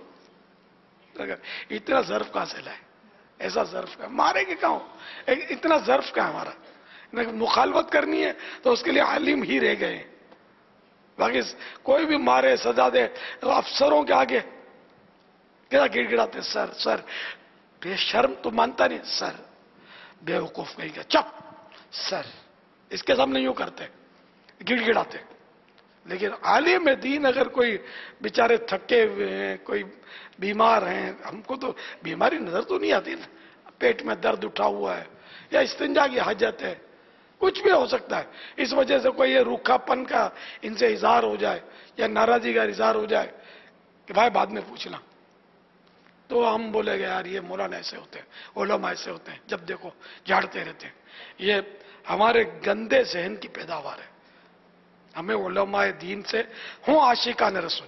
اتنا ظرف کہاں سے لائے؟ ایسا ظرف کا مارے گے کہاں؟ اتنا ظرف کا ہمارا مخالفت کرنی ہے تو اس کے لیے عالم ہی رہ گئے. باقی کوئی بھی مارے سزا دے افسروں کے آگے کیا گڑ گڑاتے، سر بے شرم تو مانتا نہیں، سر بے وقوف کہیں گا چپ، سر اس کے سامنے یوں کرتے گڑ گڑاتے. لیکن عالم دین اگر کوئی بیچارے تھکے ہوئے ہیں، کوئی بیمار ہیں، ہم کو تو بیماری نظر تو نہیں آتی نا، پیٹ میں درد اٹھا ہوا ہے یا استنجا کی حاجت ہے، کچھ بھی ہو سکتا ہے. اس وجہ سے کوئی یہ روکھا پن کا ان سے اظہار ہو جائے یا ناراضی کا اظہار ہو جائے کہ بھائی بعد میں پوچھنا، تو ہم بولے گے یار یہ مولانا ایسے ہوتے ہیں، علماء ایسے ہوتے ہیں، جب دیکھو جھاڑتے رہتے ہیں. یہ ہمارے گندے ذہن کی پیداوار ہے. ہمیں علماء دین سے ہوں عاشقان رسول.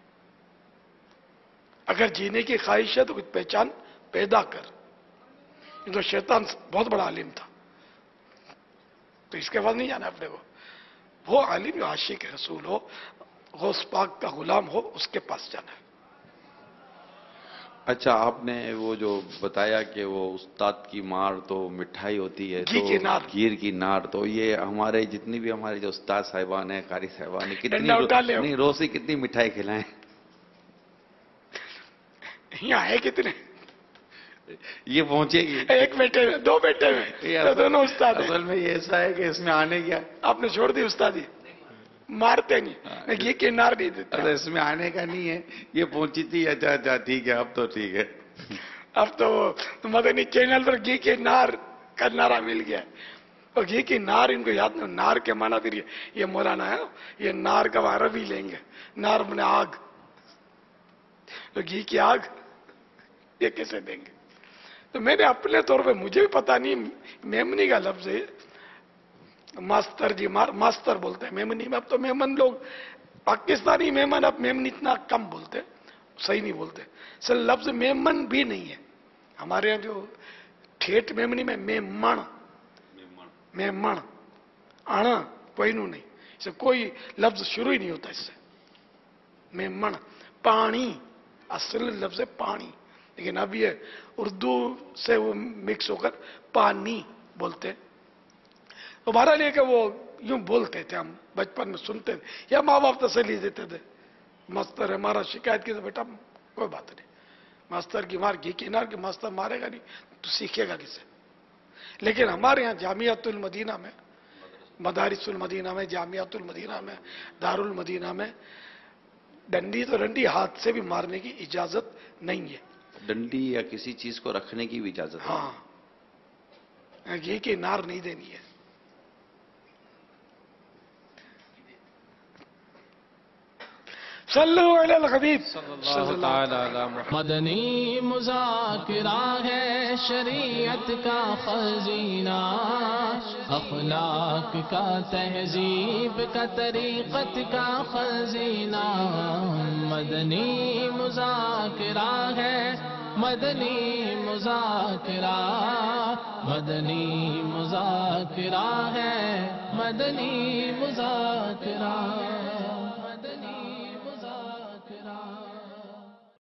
اگر جینے کی خواہش ہے تو کچھ پہچان پیدا کر. تو شیطان بہت بڑا عالم تھا، تو اس کے بعد نہیں جانا اپنے کو. وہ عالم جو عاشق رسول ہو، غوث پاک کا غلام ہو، اس کے پاس جانا ہے. اچھا آپ نے وہ جو بتایا کہ وہ استاد کی مار تو مٹھائی ہوتی ہے، گھی کی نار، گیر کی نار، تو یہ ہمارے جتنی بھی ہمارے جو استاد صاحبان ہیں، قاری صاحبان ہیں، کتنی روز سے کتنی مٹھائی کھلائیں؟ یہاں ہے کتنے؟ یہ پہنچے گی ایک بیٹے میں، دو بیٹے میں، دونوں استاد ہیں. اصل میں یہ ایسا ہے کہ اس میں آنے کیا آپ نے چھوڑ دی استادی، مارتے نہیں، گھی کی نار نہیں دیتے. اس میں آنے کا نہیں ہے، یہ پہنچی تھی. اچھا اچھا ٹھیک ہے، اب تو ٹھیک ہے. اب تو مدنی چینل پر گھی کی نار کا نعرہ مل گیا. اور گھی کی نار ان کو یاد نہیں. نار کے معنی پھر یہ مولانا ہے، یہ نار کا عربی لیں گے. نار بنے آگ، تو گھی کی آگ یہ کیسے دیں گے؟ تو میں نے اپنے طور پہ، مجھے بھی پتا نہیں میمنی کا لفظ ہے، ماستر جی ماستر بولتے ہیں میمنی میں. اب تو میمن لوگ پاکستانی میمن، اب میمن اتنا کم بولتے، صحیح نہیں بولتے. سر لفظ میمن بھی نہیں ہے ہمارے یہاں، جو ٹھیٹ میمنی میں میمن میمن آنا کوئی نو نہیں، اسے کوئی لفظ شروع ہی نہیں ہوتا اس سے. میمن پانی، اصل لفظ ہے پانی، لیکن اب یہ اردو سے وہ مکس ہو کر پانی بولتے ہیں. تو بہرحال یہ کہ وہ یوں بولتے تھے، ہم بچپن میں سنتے تھے، یا ماں باپ تسلی دیتے تھے. ماستر ہے ہمارا شکایت کی تو بیٹا کوئی بات نہیں، ماستر کی مار گھی کنار کی، ماستر مارے گا نہیں تو سیکھے گا کسے. لیکن ہمارے یہاں جامعۃ المدینہ میں، مدارس المدینہ میں، جامعۃ المدینہ میں، دار المدینہ میں ڈنڈی تو ڈنڈی ہاتھ سے بھی مارنے کی اجازت نہیں ہے. ڈنڈی یا کسی چیز کو رکھنے کی بھی اجازت ہے. ہاں، گھی کی نار نہیں دینی ہے. صلو علی الحبیب صلی اللہ تعالی علی محمد. مدنی مذاکرہ ہے شریعت کا خزینہ، اخلاق کا، تہذیب کا، طریقت کا خزینہ. مدنی مذاکرہ ہے، مدنی مذاکرہ، مدنی مذاکرہ ہے، مدنی مذاکرہ.